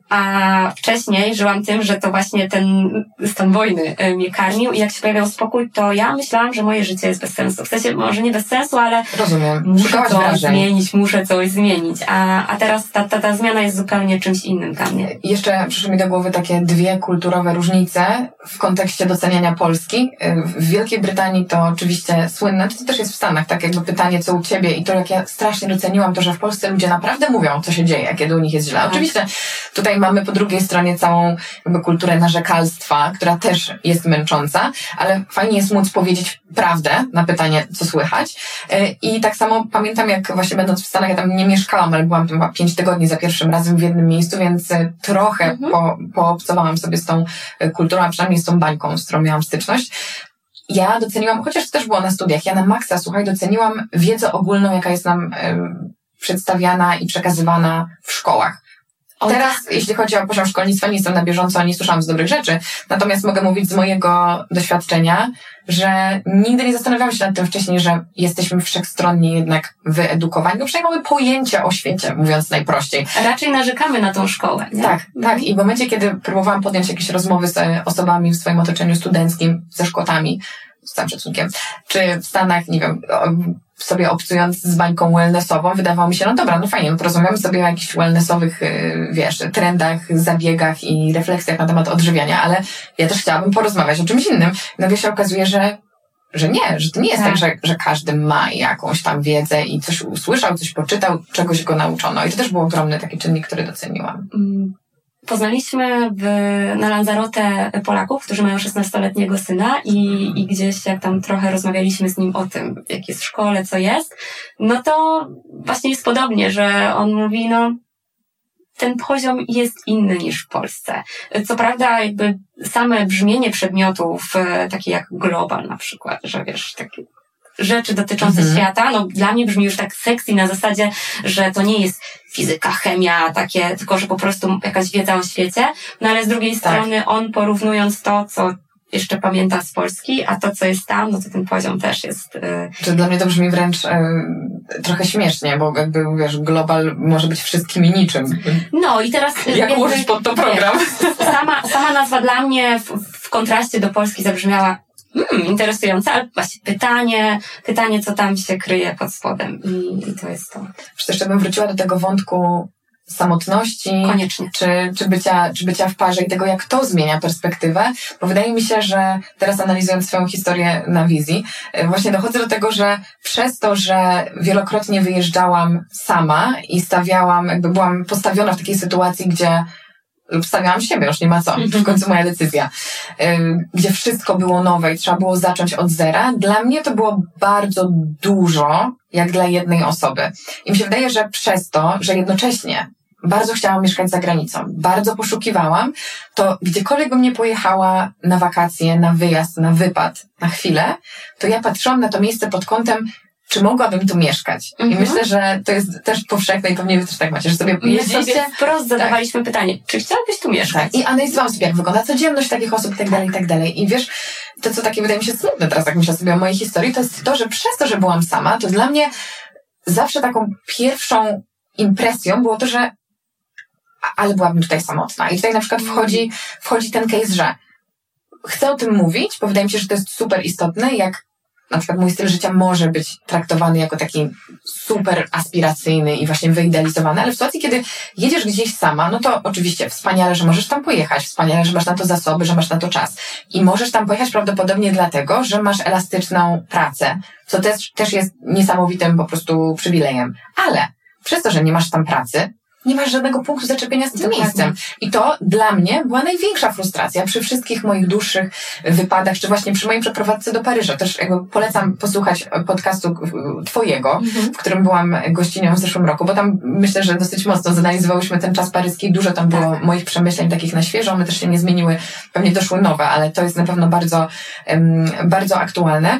A wcześniej żyłam tym, że to właśnie ten stan wojny mnie karmił i jak się pojawiał spokój, to ja myślałam, że moje życie jest bez sensu. W sensie, może nie bez sensu, ale rozumiem. Muszę coś wrażeń. zmienić, muszę coś zmienić. A, a teraz ta, ta, ta zmiana jest zupełnie czymś innym dla mnie. Jeszcze przyszły mi do głowy takie dwie kulturowe różnice w kontekście doceniania Polski. W Wielkiej Brytanii to oczywiście słynne, to też jest w Stanach, tak jakby pytanie, co u ciebie i to, jak ja strasznie doceniłam to, że w Polsce ludzie naprawdę mówią, co się dzieje, kiedy u nich jest źle. Tak. Oczywiście tutaj mamy po drugiej stronie całą jakby kulturę narzekalstwa, która też jest męcząca, ale fajnie jest móc powiedzieć prawdę na pytanie, co słychać. I tak samo pamiętam, jak właśnie będąc w Stanach, ja tam nie mieszkałam, ale byłam tam pięć tygodni za pierwszym razem w jednym miejscu, więc trochę mhm. po, poobcowałam sobie z tą kulturą, a przynajmniej z tą bańką, z którą miałam styczność. Ja doceniłam, chociaż to też było na studiach, ja na maksa, słuchaj, doceniłam wiedzę ogólną, jaka jest nam y, przedstawiana i przekazywana w szkołach. Teraz, jeśli chodzi o poziom szkolnictwa, nie jestem na bieżąco, nie słyszałam z dobrych rzeczy, natomiast mogę mówić z mojego doświadczenia, że nigdy nie zastanawiałam się nad tym wcześniej, że jesteśmy wszechstronnie jednak wyedukowani, bo przynajmniej mamy pojęcie o świecie, mówiąc najprościej. Raczej narzekamy na tą szkołę, nie? Tak, mhm. tak. I w momencie, kiedy próbowałam podjąć jakieś rozmowy z osobami w swoim otoczeniu studenckim, ze Szkotami, z całym szacunkiem, czy w Stanach, nie wiem, sobie obcując z bańką wellnessową, wydawało mi się, no dobra, no fajnie, no porozmawiamy sobie o jakichś wellnessowych, wiesz, trendach, zabiegach i refleksjach na temat odżywiania, ale ja też chciałabym porozmawiać o czymś innym. I nagle się okazuje, że że nie, że to nie jest tak, tak że, że każdy ma jakąś tam wiedzę i coś usłyszał, coś poczytał, czegoś go nauczono. I to też był ogromny taki czynnik, który doceniłam. Mm. Poznaliśmy w, na Lanzarote Polaków, którzy mają szesnastoletniego syna i, i gdzieś jak tam trochę rozmawialiśmy z nim o tym, jak jest w szkole, co jest, no to właśnie jest podobnie, że on mówi, no ten poziom jest inny niż w Polsce. Co prawda jakby same brzmienie przedmiotów, takie jak global na przykład, że wiesz, takie rzeczy dotyczące mhm. świata, no dla mnie brzmi już tak sexy na zasadzie, że to nie jest fizyka, chemia, takie, tylko że po prostu jakaś wiedza o świecie, no ale z drugiej tak. strony on porównując to, co jeszcze pamięta z Polski, a to, co jest tam, no to ten poziom też jest... Yy... Dla mnie to brzmi wręcz yy, trochę śmiesznie, bo jakby, wiesz, global może być wszystkim i niczym. No i teraz... Jak jakby, ułożyć pod to program? Wiesz, sama, sama nazwa dla mnie w, w kontraście do Polski zabrzmiała Hmm, interesujące, ale właśnie pytanie, pytanie, co tam się kryje pod spodem i, i to jest to. Przecież jeszcze bym wróciła do tego wątku samotności, koniecznie. Czy, czy, bycia, czy bycia w parze i tego, jak to zmienia perspektywę, bo wydaje mi się, że teraz analizując swoją historię na wizji, właśnie dochodzę do tego, że przez to, że wielokrotnie wyjeżdżałam sama i stawiałam, jakby byłam postawiona w takiej sytuacji, gdzie lub stawiałam siebie, już nie ma co, w końcu moja decyzja, yy, gdzie wszystko było nowe i trzeba było zacząć od zera. Dla mnie to było bardzo dużo, jak dla jednej osoby. I mi się wydaje, że przez to, że jednocześnie bardzo chciałam mieszkać za granicą, bardzo poszukiwałam, to gdziekolwiek bym nie pojechała na wakacje, na wyjazd, na wypad, na chwilę, to ja patrzyłam na to miejsce pod kątem, czy mogłabym tu mieszkać? Mhm. I myślę, że to jest też powszechne i pewnie wy też tak macie, że sobie jeździcie. My sobie wprost zadawaliśmy tak. pytanie, czy chciałabyś tu mieszkać? Tak. I analizowałam sobie, jak wygląda codzienność takich osób i tak dalej, i tak dalej. I wiesz, to co takie wydaje mi się smutne teraz, jak myślę sobie o mojej historii, to jest to, że przez to, że byłam sama, to dla mnie zawsze taką pierwszą impresją było to, że ale byłabym tutaj samotna. I tutaj na przykład wchodzi, wchodzi ten case, że chcę o tym mówić, bo wydaje mi się, że to jest super istotne, jak na przykład mój styl życia może być traktowany jako taki super aspiracyjny i właśnie wyidealizowany, ale w sytuacji, kiedy jedziesz gdzieś sama, no to oczywiście wspaniale, że możesz tam pojechać, wspaniale, że masz na to zasoby, że masz na to czas. I możesz tam pojechać prawdopodobnie dlatego, że masz elastyczną pracę, co też, też jest niesamowitym po prostu przywilejem. Ale przez to, że nie masz tam pracy, nie masz żadnego punktu zaczepienia z tym Dokładnie. miejscem. I to dla mnie była największa frustracja przy wszystkich moich dłuższych wypadach, czy właśnie przy mojej przeprowadzce do Paryża. Też jakby polecam posłuchać podcastu twojego, mhm. w którym byłam gościnią w zeszłym roku, bo tam myślę, że dosyć mocno zanalizowałyśmy ten czas paryski. Dużo tam było tak. moich przemyśleń takich na świeżo. One też się nie zmieniły. Pewnie doszły nowe, ale to jest na pewno bardzo, um, bardzo aktualne.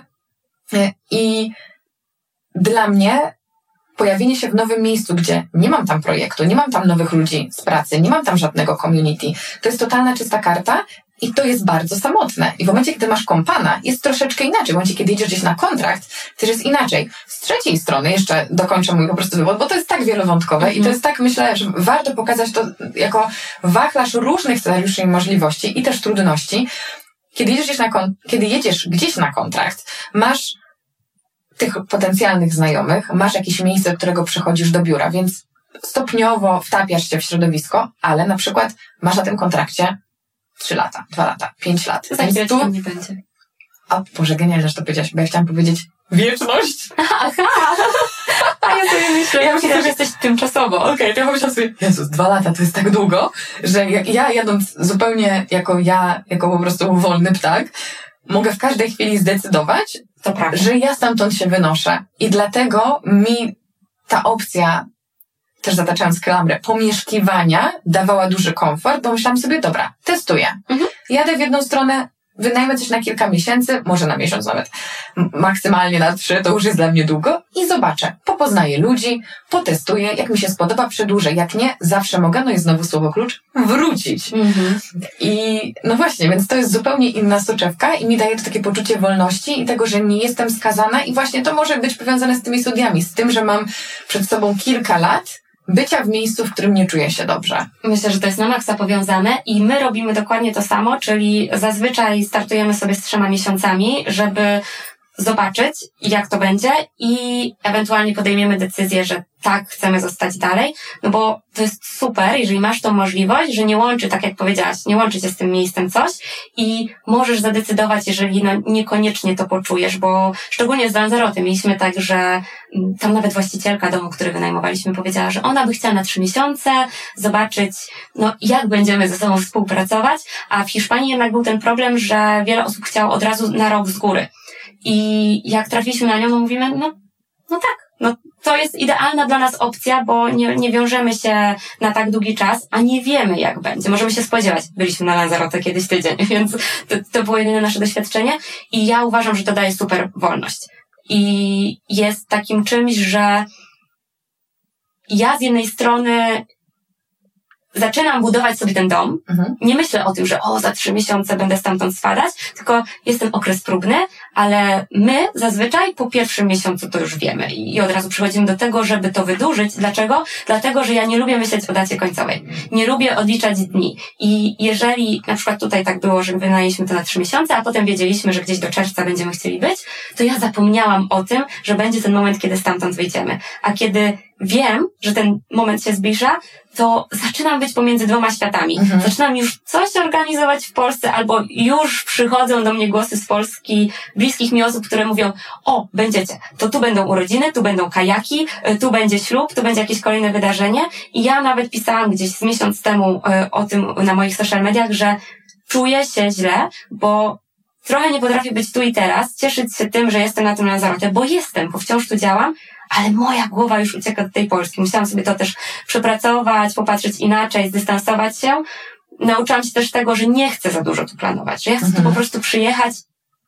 I dla mnie pojawienie się w nowym miejscu, gdzie nie mam tam projektu, nie mam tam nowych ludzi z pracy, nie mam tam żadnego community, to jest totalna czysta karta i to jest bardzo samotne. I w momencie, kiedy masz kompana, jest troszeczkę inaczej. W momencie, kiedy idziesz gdzieś na kontrakt, też jest inaczej. Z trzeciej strony, jeszcze dokończę mój po prostu wywód, bo to jest tak wielowątkowe mm-hmm. i to jest tak, myślę, że warto pokazać to jako wachlarz różnych scenariuszy i możliwości i też trudności. Kiedy jedziesz gdzieś na, kon- kiedy jedziesz gdzieś na kontrakt, masz tych potencjalnych znajomych, masz jakieś miejsce, do którego przychodzisz do biura, więc stopniowo wtapiasz się w środowisko, ale na przykład masz na tym kontrakcie trzy lata, dwa lata, pięć lat. Za chwilę tu nie będzie. O Boże, genialnie, że to powiedziałaś, bo ja chciałam powiedzieć wieczność. Aha! A ja sobie myślę, ja myślę, że jesteś tymczasowo. Okej, okay, to ja myślałam sobie, Jezus, dwa lata to jest tak długo, że ja, ja jadąc zupełnie jako ja, jako po prostu wolny ptak, mogę w każdej chwili zdecydować, to prawda. że ja stamtąd się wynoszę. I dlatego mi ta opcja, też zataczając klamrę, pomieszkiwania dawała duży komfort, bo myślałam sobie, dobra, testuję. Mhm. Jadę w jedną stronę, wynajmę coś na kilka miesięcy, może na miesiąc nawet, maksymalnie na trzy, to już jest dla mnie długo i zobaczę. Popoznaję ludzi, potestuję, jak mi się spodoba, przedłużę. Jak nie, zawsze mogę, no i znowu słowo klucz, wrócić. Mhm. I no właśnie, więc to jest zupełnie inna soczewka i mi daje to takie poczucie wolności i tego, że nie jestem skazana i właśnie to może być powiązane z tymi studiami, z tym, że mam przed sobą kilka lat bycia w miejscu, w którym nie czuję się dobrze. Myślę, że to jest na maksa powiązane i my robimy dokładnie to samo, czyli zazwyczaj startujemy sobie z trzema miesiącami, żeby zobaczyć, jak to będzie i ewentualnie podejmiemy decyzję, że tak, chcemy zostać dalej, no bo to jest super, jeżeli masz tą możliwość, że nie łączy, tak jak powiedziałaś, nie łączy cię z tym miejscem coś i możesz zadecydować, jeżeli no, niekoniecznie to poczujesz, bo szczególnie z Lanzarote mieliśmy tak, że tam nawet właścicielka domu, który wynajmowaliśmy, powiedziała, że ona by chciała na trzy miesiące zobaczyć, no jak będziemy ze sobą współpracować, a w Hiszpanii jednak był ten problem, że wiele osób chciało od razu na rok z góry. I jak trafiliśmy na nią, no mówimy, no, no tak, no to jest idealna dla nas opcja, bo nie, nie wiążemy się na tak długi czas, a nie wiemy jak będzie. Możemy się spodziewać. Byliśmy na Lanzarote kiedyś tydzień, więc to, to było jedyne nasze doświadczenie i ja uważam, że to daje super wolność. I jest takim czymś, że ja z jednej strony zaczynam budować sobie ten dom. Mhm. Nie myślę o tym, że o, za trzy miesiące będę stamtąd spadać, tylko jest ten okres próbny, ale my zazwyczaj po pierwszym miesiącu to już wiemy i od razu przychodzimy do tego, żeby to wydłużyć. Dlaczego? Dlatego, że ja nie lubię myśleć o dacie końcowej. Nie lubię odliczać dni. I jeżeli na przykład tutaj tak było, że wynajęliśmy to na trzy miesiące, a potem wiedzieliśmy, że gdzieś do czerwca będziemy chcieli być, to ja zapomniałam o tym, że będzie ten moment, kiedy stamtąd wyjdziemy. A kiedy wiem, że ten moment się zbliża, to zaczynam być pomiędzy dwoma światami. Mhm. Zaczynam już coś organizować w Polsce, albo już przychodzą do mnie głosy z Polski, bliskich mi osób, które mówią, o, będziecie, to tu będą urodziny, tu będą kajaki, tu będzie ślub, tu będzie jakieś kolejne wydarzenie. I ja nawet pisałam gdzieś z miesiąc temu o tym na moich social mediach, że czuję się źle, bo trochę nie potrafię być tu i teraz, cieszyć się tym, że jestem na tym Lanzarote, bo jestem, bo wciąż tu działam, ale moja głowa już ucieka do tej Polski. Musiałam sobie to też przepracować, popatrzeć inaczej, zdystansować się. Nauczyłam się też tego, że nie chcę za dużo tu planować, że ja chcę mhm. tu po prostu przyjechać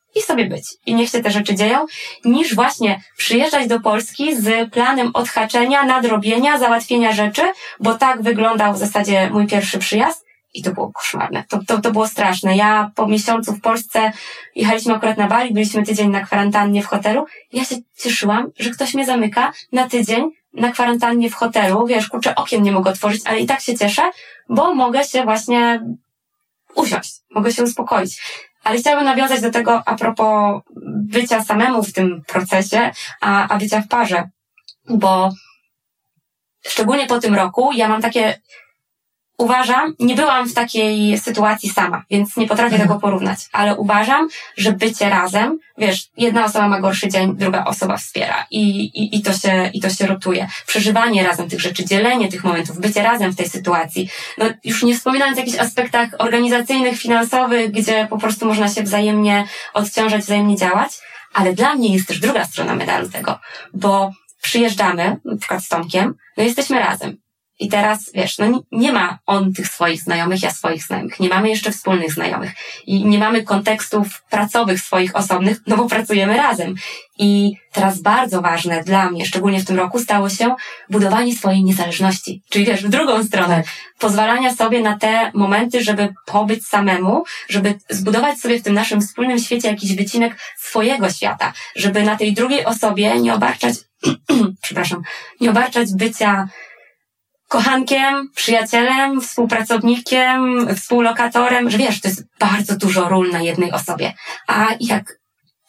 i sobie być. I niech się te rzeczy dzieją, niż właśnie przyjeżdżać do Polski z planem odhaczenia, nadrobienia, załatwienia rzeczy, bo tak wyglądał w zasadzie mój pierwszy przyjazd i to było koszmarne. To, to, to było straszne. Ja po miesiącu w Polsce jechaliśmy akurat na Bali, byliśmy tydzień na kwarantannie w hotelu. Ja się cieszyłam, że ktoś mnie zamyka na tydzień na kwarantannie w hotelu. Wiesz, kurczę, okien nie mogę otworzyć, ale i tak się cieszę, bo mogę się właśnie usiąść, mogę się uspokoić. Ale chciałabym nawiązać do tego a propos bycia samemu w tym procesie, a, a bycia w parze. Bo szczególnie po tym roku ja mam takie... Uważam, nie byłam w takiej sytuacji sama, więc nie potrafię mhm. tego porównać, ale uważam, że bycie razem, wiesz, jedna osoba ma gorszy dzień, druga osoba wspiera i, i, i, to się, i to się rotuje. Przeżywanie razem tych rzeczy, dzielenie tych momentów, bycie razem w tej sytuacji. No już nie wspominając o jakichś aspektach organizacyjnych, finansowych, gdzie po prostu można się wzajemnie odciążać, wzajemnie działać, ale dla mnie jest też druga strona medalu tego, bo przyjeżdżamy, na przykład z Tomkiem, no jesteśmy razem. I teraz, wiesz, no nie ma on tych swoich znajomych, ja swoich znajomych. Nie mamy jeszcze wspólnych znajomych. I nie mamy kontekstów pracowych swoich osobnych, no bo pracujemy razem. I teraz bardzo ważne dla mnie, szczególnie w tym roku, stało się budowanie swojej niezależności. Czyli wiesz, w drugą stronę. Pozwalania sobie na te momenty, żeby pobyć samemu, żeby zbudować sobie w tym naszym wspólnym świecie jakiś wycinek swojego świata. Żeby na tej drugiej osobie nie obarczać, przepraszam, nie obarczać bycia kochankiem, przyjacielem, współpracownikiem, współlokatorem, że wiesz, to jest bardzo dużo ról na jednej osobie. A jak,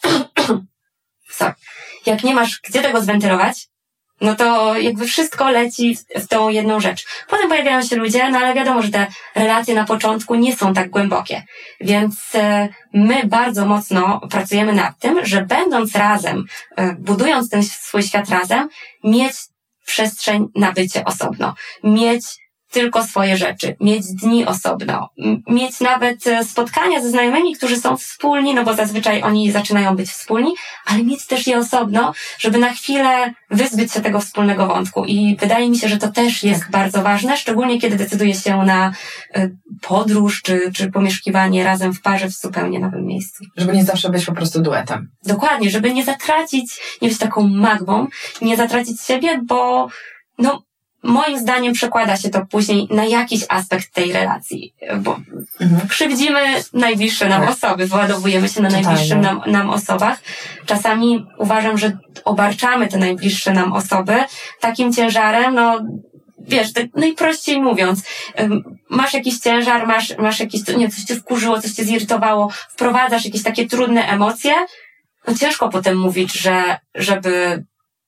sorry, jak nie masz gdzie tego zwentylować, no to jakby wszystko leci w, w tą jedną rzecz. Potem pojawiają się ludzie, no ale wiadomo, że te relacje na początku nie są tak głębokie. Więc e, my bardzo mocno pracujemy nad tym, że będąc razem, e, budując ten swój świat razem, mieć przestrzeń na bycie osobno, mieć tylko swoje rzeczy, mieć dni osobno, m- mieć nawet spotkania ze znajomymi, którzy są wspólni, no bo zazwyczaj oni zaczynają być wspólni, ale mieć też je osobno, żeby na chwilę wyzbyć się tego wspólnego wątku. I wydaje mi się, że to też jest tak bardzo ważne, szczególnie kiedy decyduje się na y, podróż czy, czy pomieszkiwanie razem w parze w zupełnie nowym miejscu. Żeby nie zawsze być po prostu duetem. Dokładnie, żeby nie zatracić, nie być taką magmą, nie zatracić siebie, bo no moim zdaniem przekłada się to później na jakiś aspekt tej relacji, bo mhm. krzywdzimy najbliższe nam tak. osoby, wyładowujemy się na Totalnie. najbliższym nam, nam osobach. Czasami uważam, że obarczamy te najbliższe nam osoby takim ciężarem, no wiesz, tak najprościej mówiąc, masz jakiś ciężar, masz, masz jakieś, nie, coś cię wkurzyło, coś cię zirytowało, wprowadzasz jakieś takie trudne emocje, no ciężko potem mówić, że, żeby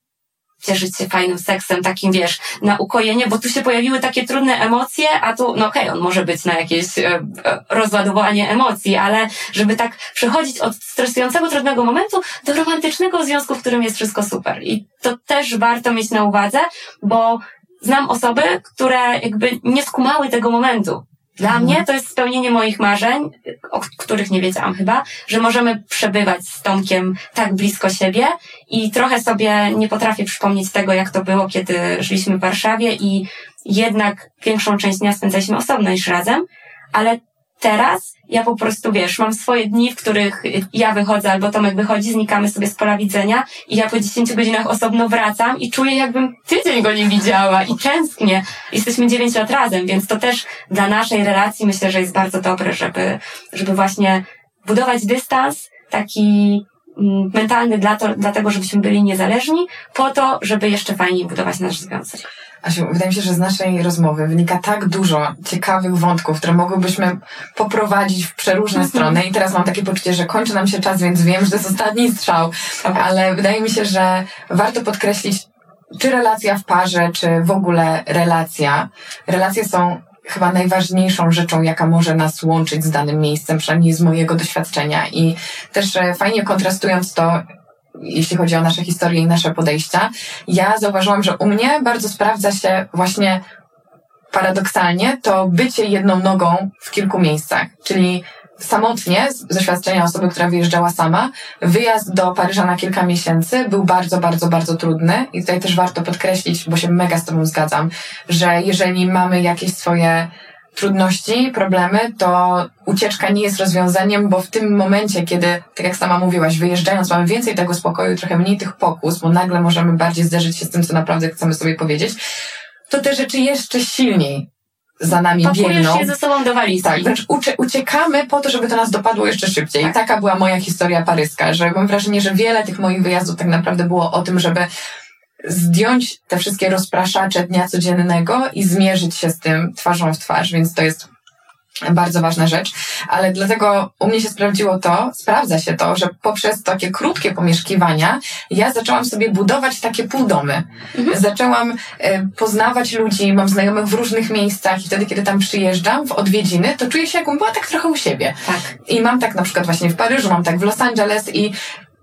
cieszyć się fajnym seksem, takim wiesz, na ukojenie, bo tu się pojawiły takie trudne emocje, a tu, no okej, okay, on może być na jakieś e, rozładowanie emocji, ale żeby tak przechodzić od stresującego, trudnego momentu do romantycznego związku, w którym jest wszystko super. I to też warto mieć na uwadze, bo znam osoby, które jakby nie skumały tego momentu. Dla mhm. mnie to jest spełnienie moich marzeń, o których nie wiedziałam chyba, że możemy przebywać z Tomkiem tak blisko siebie i trochę sobie nie potrafię przypomnieć tego, jak to było, kiedy żyliśmy w Warszawie i jednak większą część dnia spędzaliśmy osobno niż razem, ale teraz ja po prostu, wiesz, mam swoje dni, w których ja wychodzę albo Tomek wychodzi, znikamy sobie z pola widzenia i ja po dziesięciu godzinach osobno wracam i czuję, jakbym tydzień go nie widziała i tęsknię. Jesteśmy dziewięć lat razem, więc to też dla naszej relacji myślę, że jest bardzo dobre, żeby, żeby właśnie budować dystans taki mentalny dla to, dlatego, żebyśmy byli niezależni, po to, żeby jeszcze fajniej budować nasz związek. Asiu, wydaje mi się, że z naszej rozmowy wynika tak dużo ciekawych wątków, które mogłybyśmy poprowadzić w przeróżne strony i teraz mam takie poczucie, że kończy nam się czas, więc wiem, że to jest ostatni strzał, ale wydaje mi się, że warto podkreślić, czy relacja w parze, czy w ogóle relacja. Relacje są chyba najważniejszą rzeczą, jaka może nas łączyć z danym miejscem, przynajmniej z mojego doświadczenia i też fajnie kontrastując to, jeśli chodzi o nasze historie i nasze podejścia, ja zauważyłam, że u mnie bardzo sprawdza się właśnie paradoksalnie to bycie jedną nogą w kilku miejscach, czyli samotnie, z doświadczenia osoby, która wyjeżdżała sama, wyjazd do Paryża na kilka miesięcy był bardzo, bardzo, bardzo trudny i tutaj też warto podkreślić, bo się mega z tobą zgadzam, że jeżeli mamy jakieś swoje trudności, problemy, to ucieczka nie jest rozwiązaniem, bo w tym momencie, kiedy, tak jak sama mówiłaś, wyjeżdżając mamy więcej tego spokoju, trochę mniej tych pokus, bo nagle możemy bardziej zderzyć się z tym, co naprawdę chcemy sobie powiedzieć, to te rzeczy jeszcze silniej za nami Pakujesz biegną. się ze sobą do walizki. Tak, wręcz ucie- uciekamy po to, żeby to nas dopadło jeszcze szybciej. Tak. I taka była moja historia paryska, że mam wrażenie, że wiele tych moich wyjazdów tak naprawdę było o tym, żeby zdjąć te wszystkie rozpraszacze dnia codziennego i zmierzyć się z tym twarzą w twarz, więc to jest bardzo ważna rzecz, ale dlatego u mnie się sprawdziło to, sprawdza się to, że poprzez takie krótkie pomieszkiwania ja zaczęłam sobie budować takie półdomy. Mhm. Zaczęłam e, poznawać ludzi, mam znajomych w różnych miejscach i wtedy, kiedy tam przyjeżdżam w odwiedziny, to czuję się, jakbym była tak trochę u siebie. Tak. I mam tak na przykład właśnie w Paryżu, mam tak w Los Angeles i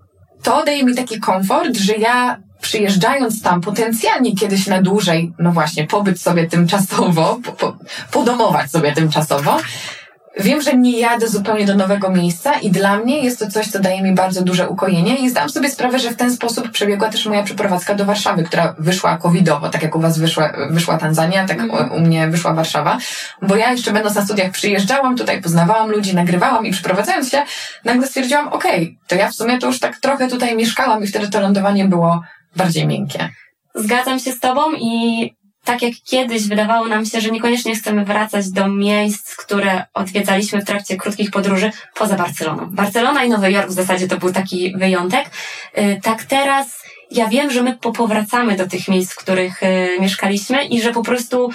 to daje mi taki komfort, że ja przyjeżdżając tam potencjalnie kiedyś na dłużej, no właśnie, pobyć sobie tymczasowo, po, po, podomować sobie tymczasowo, wiem, że nie jadę zupełnie do nowego miejsca i dla mnie jest to coś, co daje mi bardzo duże ukojenie i zdałam sobie sprawę, że w ten sposób przebiegła też moja przeprowadzka do Warszawy, która wyszła covidowo, tak jak u was wyszła, wyszła Tanzania, tak u, u mnie wyszła Warszawa, bo ja jeszcze będąc na studiach przyjeżdżałam tutaj, poznawałam ludzi, nagrywałam i przeprowadzając się, nagle stwierdziłam, okej, okay, to ja w sumie to już tak trochę tutaj mieszkałam i wtedy to lądowanie było bardziej miękkie. Zgadzam się z tobą i tak jak kiedyś wydawało nam się, że niekoniecznie chcemy wracać do miejsc, które odwiedzaliśmy w trakcie krótkich podróży poza Barceloną. Barcelona i Nowy Jork w zasadzie to był taki wyjątek. Tak teraz ja wiem, że my powracamy do tych miejsc, w których mieszkaliśmy i że po prostu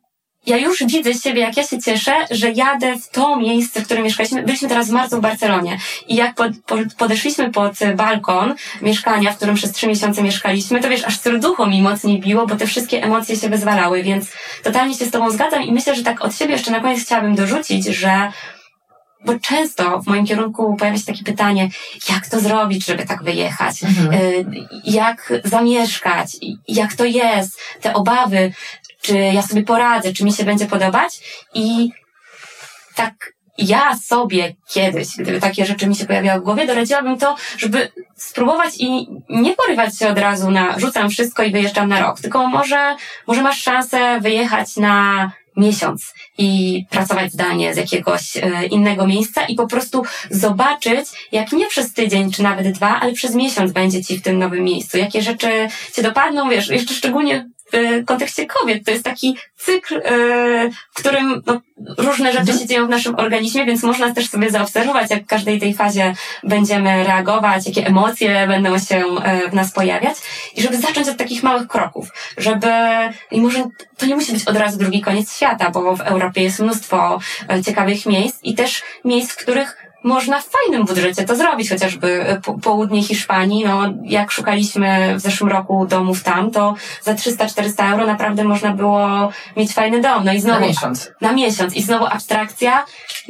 ja już widzę siebie, jak ja się cieszę, że jadę w to miejsce, w którym mieszkaliśmy. Byliśmy teraz w marcu w Barcelonie i jak pod, pod, podeszliśmy pod balkon mieszkania, w którym przez trzy miesiące mieszkaliśmy, to wiesz, aż serducho mi mocniej biło, bo te wszystkie emocje się wyzwalały, więc totalnie się z tobą zgadzam i myślę, że tak od siebie jeszcze na koniec chciałabym dorzucić, że bo często w moim kierunku pojawia się takie pytanie, jak to zrobić, żeby tak wyjechać, mhm. jak zamieszkać, jak to jest, te obawy, czy ja sobie poradzę, czy mi się będzie podobać i tak ja sobie kiedyś, gdyby takie rzeczy mi się pojawiały w głowie, doradziłabym to, żeby spróbować i nie porywać się od razu na rzucam wszystko i wyjeżdżam na rok, tylko może, może masz szansę wyjechać na miesiąc i pracować zdalnie z jakiegoś e, innego miejsca i po prostu zobaczyć, jak nie przez tydzień, czy nawet dwa, ale przez miesiąc będzie ci w tym nowym miejscu. Jakie rzeczy cię dopadną, wiesz, jeszcze szczególnie w kontekście kobiet. To jest taki cykl, yy, w którym no, różne rzeczy się dzieją w naszym organizmie, więc można też sobie zaobserwować, jak w każdej tej fazie będziemy reagować, jakie emocje będą się yy, w nas pojawiać i żeby zacząć od takich małych kroków, żeby, i może to nie musi być od razu drugi koniec świata, bo w Europie jest mnóstwo yy, ciekawych miejsc i też miejsc, w których można w fajnym budżecie to zrobić, chociażby po, południe Hiszpanii, no jak szukaliśmy w zeszłym roku domów tam, to za trzysta czterysta euro naprawdę można było mieć fajny dom. No i znowu, na miesiąc. Na miesiąc. I znowu abstrakcja.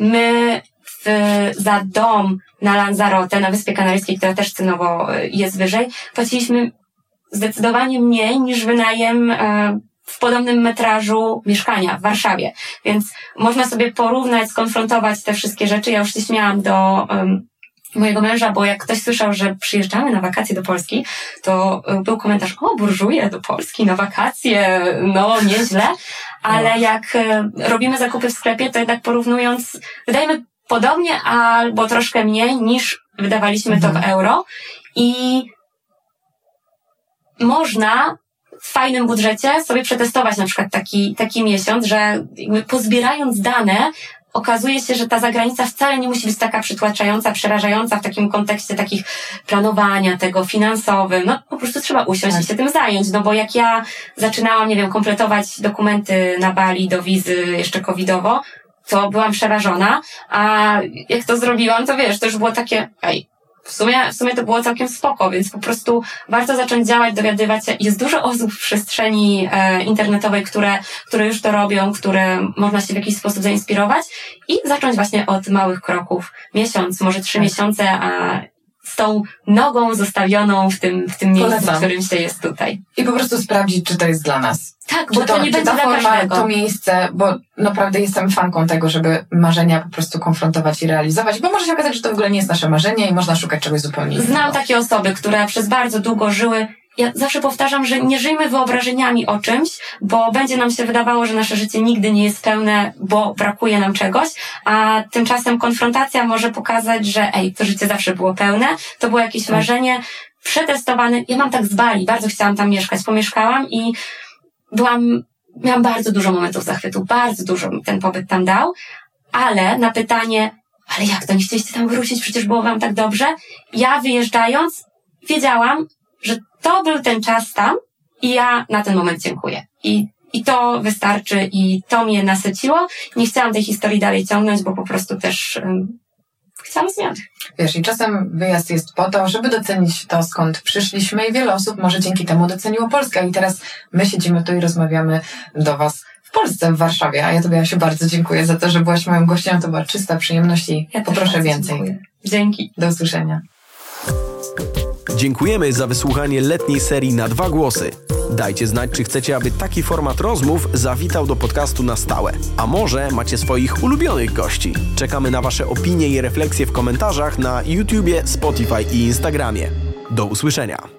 My w, za dom na Lanzarote, na Wyspie Kanaryjskiej, która też cenowo jest wyżej, płaciliśmy zdecydowanie mniej niż wynajem e, w podobnym metrażu mieszkania w Warszawie. Więc można sobie porównać, skonfrontować te wszystkie rzeczy. Ja już się śmiałam do um, mojego męża, bo jak ktoś słyszał, że przyjeżdżamy na wakacje do Polski, to um, był komentarz, o, burżuje do Polski na wakacje, no nieźle, ale no. jak um, robimy zakupy w sklepie, to jednak porównując, wydajemy podobnie albo troszkę mniej niż wydawaliśmy mhm. to w euro i można w fajnym budżecie sobie przetestować na przykład taki, taki miesiąc, że jakby pozbierając dane okazuje się, że ta zagranica wcale nie musi być taka przytłaczająca, przerażająca w takim kontekście takich planowania tego finansowym. No po prostu trzeba usiąść tak. i się tym zająć, no bo jak ja zaczynałam, nie wiem, kompletować dokumenty na Bali do wizy jeszcze covidowo, to byłam przerażona, a jak to zrobiłam, to wiesz, to już było takie, ej, W sumie, w sumie to było całkiem spoko, więc po prostu warto zacząć działać, dowiadywać się. Jest dużo osób w przestrzeni e, internetowej, które, które już to robią, które można się w jakiś sposób zainspirować i zacząć właśnie od małych kroków. Miesiąc, może trzy miesiące, a z tą nogą zostawioną w tym, w tym miejscu, Polecam. w którym się jest tutaj. I po prostu sprawdzić, czy to jest dla nas. Tak, czy bo to, to nie będzie ta dla forma, każdego. To miejsce, bo naprawdę jestem fanką tego, żeby marzenia po prostu konfrontować i realizować, bo może się okazać, że to w ogóle nie jest nasze marzenie i można szukać czegoś zupełnie innego. Znam takie osoby, które przez bardzo długo żyły ja zawsze powtarzam, że nie żyjmy wyobrażeniami o czymś, bo będzie nam się wydawało, że nasze życie nigdy nie jest pełne, bo brakuje nam czegoś, a tymczasem konfrontacja może pokazać, że ej, to życie zawsze było pełne, to było jakieś marzenie przetestowane. Ja mam tak z Bali, bardzo chciałam tam mieszkać, pomieszkałam i byłam, miałam bardzo dużo momentów zachwytu, bardzo dużo mi ten pobyt tam dał, ale na pytanie, ale jak to, nie chcieliście tam wrócić, przecież było wam tak dobrze? Ja wyjeżdżając wiedziałam, że to był ten czas tam i ja na ten moment dziękuję. I, i to wystarczy i to mnie nasyciło. Nie chciałam tej historii dalej ciągnąć, bo po prostu też um, chciałam zmian. Wiesz, i czasem wyjazd jest po to, żeby docenić to, skąd przyszliśmy i wiele osób może dzięki temu doceniło Polskę. I teraz my siedzimy tu i rozmawiamy do was w Polsce, w Warszawie. A ja tobie, Asiu, bardzo dziękuję za to, że byłaś moją gościem. To była czysta przyjemność i ja poproszę więcej. Dziękuję. Dzięki. Do usłyszenia. Dziękujemy za wysłuchanie letniej serii Na dwa głosy. Dajcie znać, czy chcecie, aby taki format rozmów zawitał do podcastu na stałe. A może macie swoich ulubionych gości? Czekamy na wasze opinie i refleksje w komentarzach na YouTubie, Spotify i Instagramie. Do usłyszenia.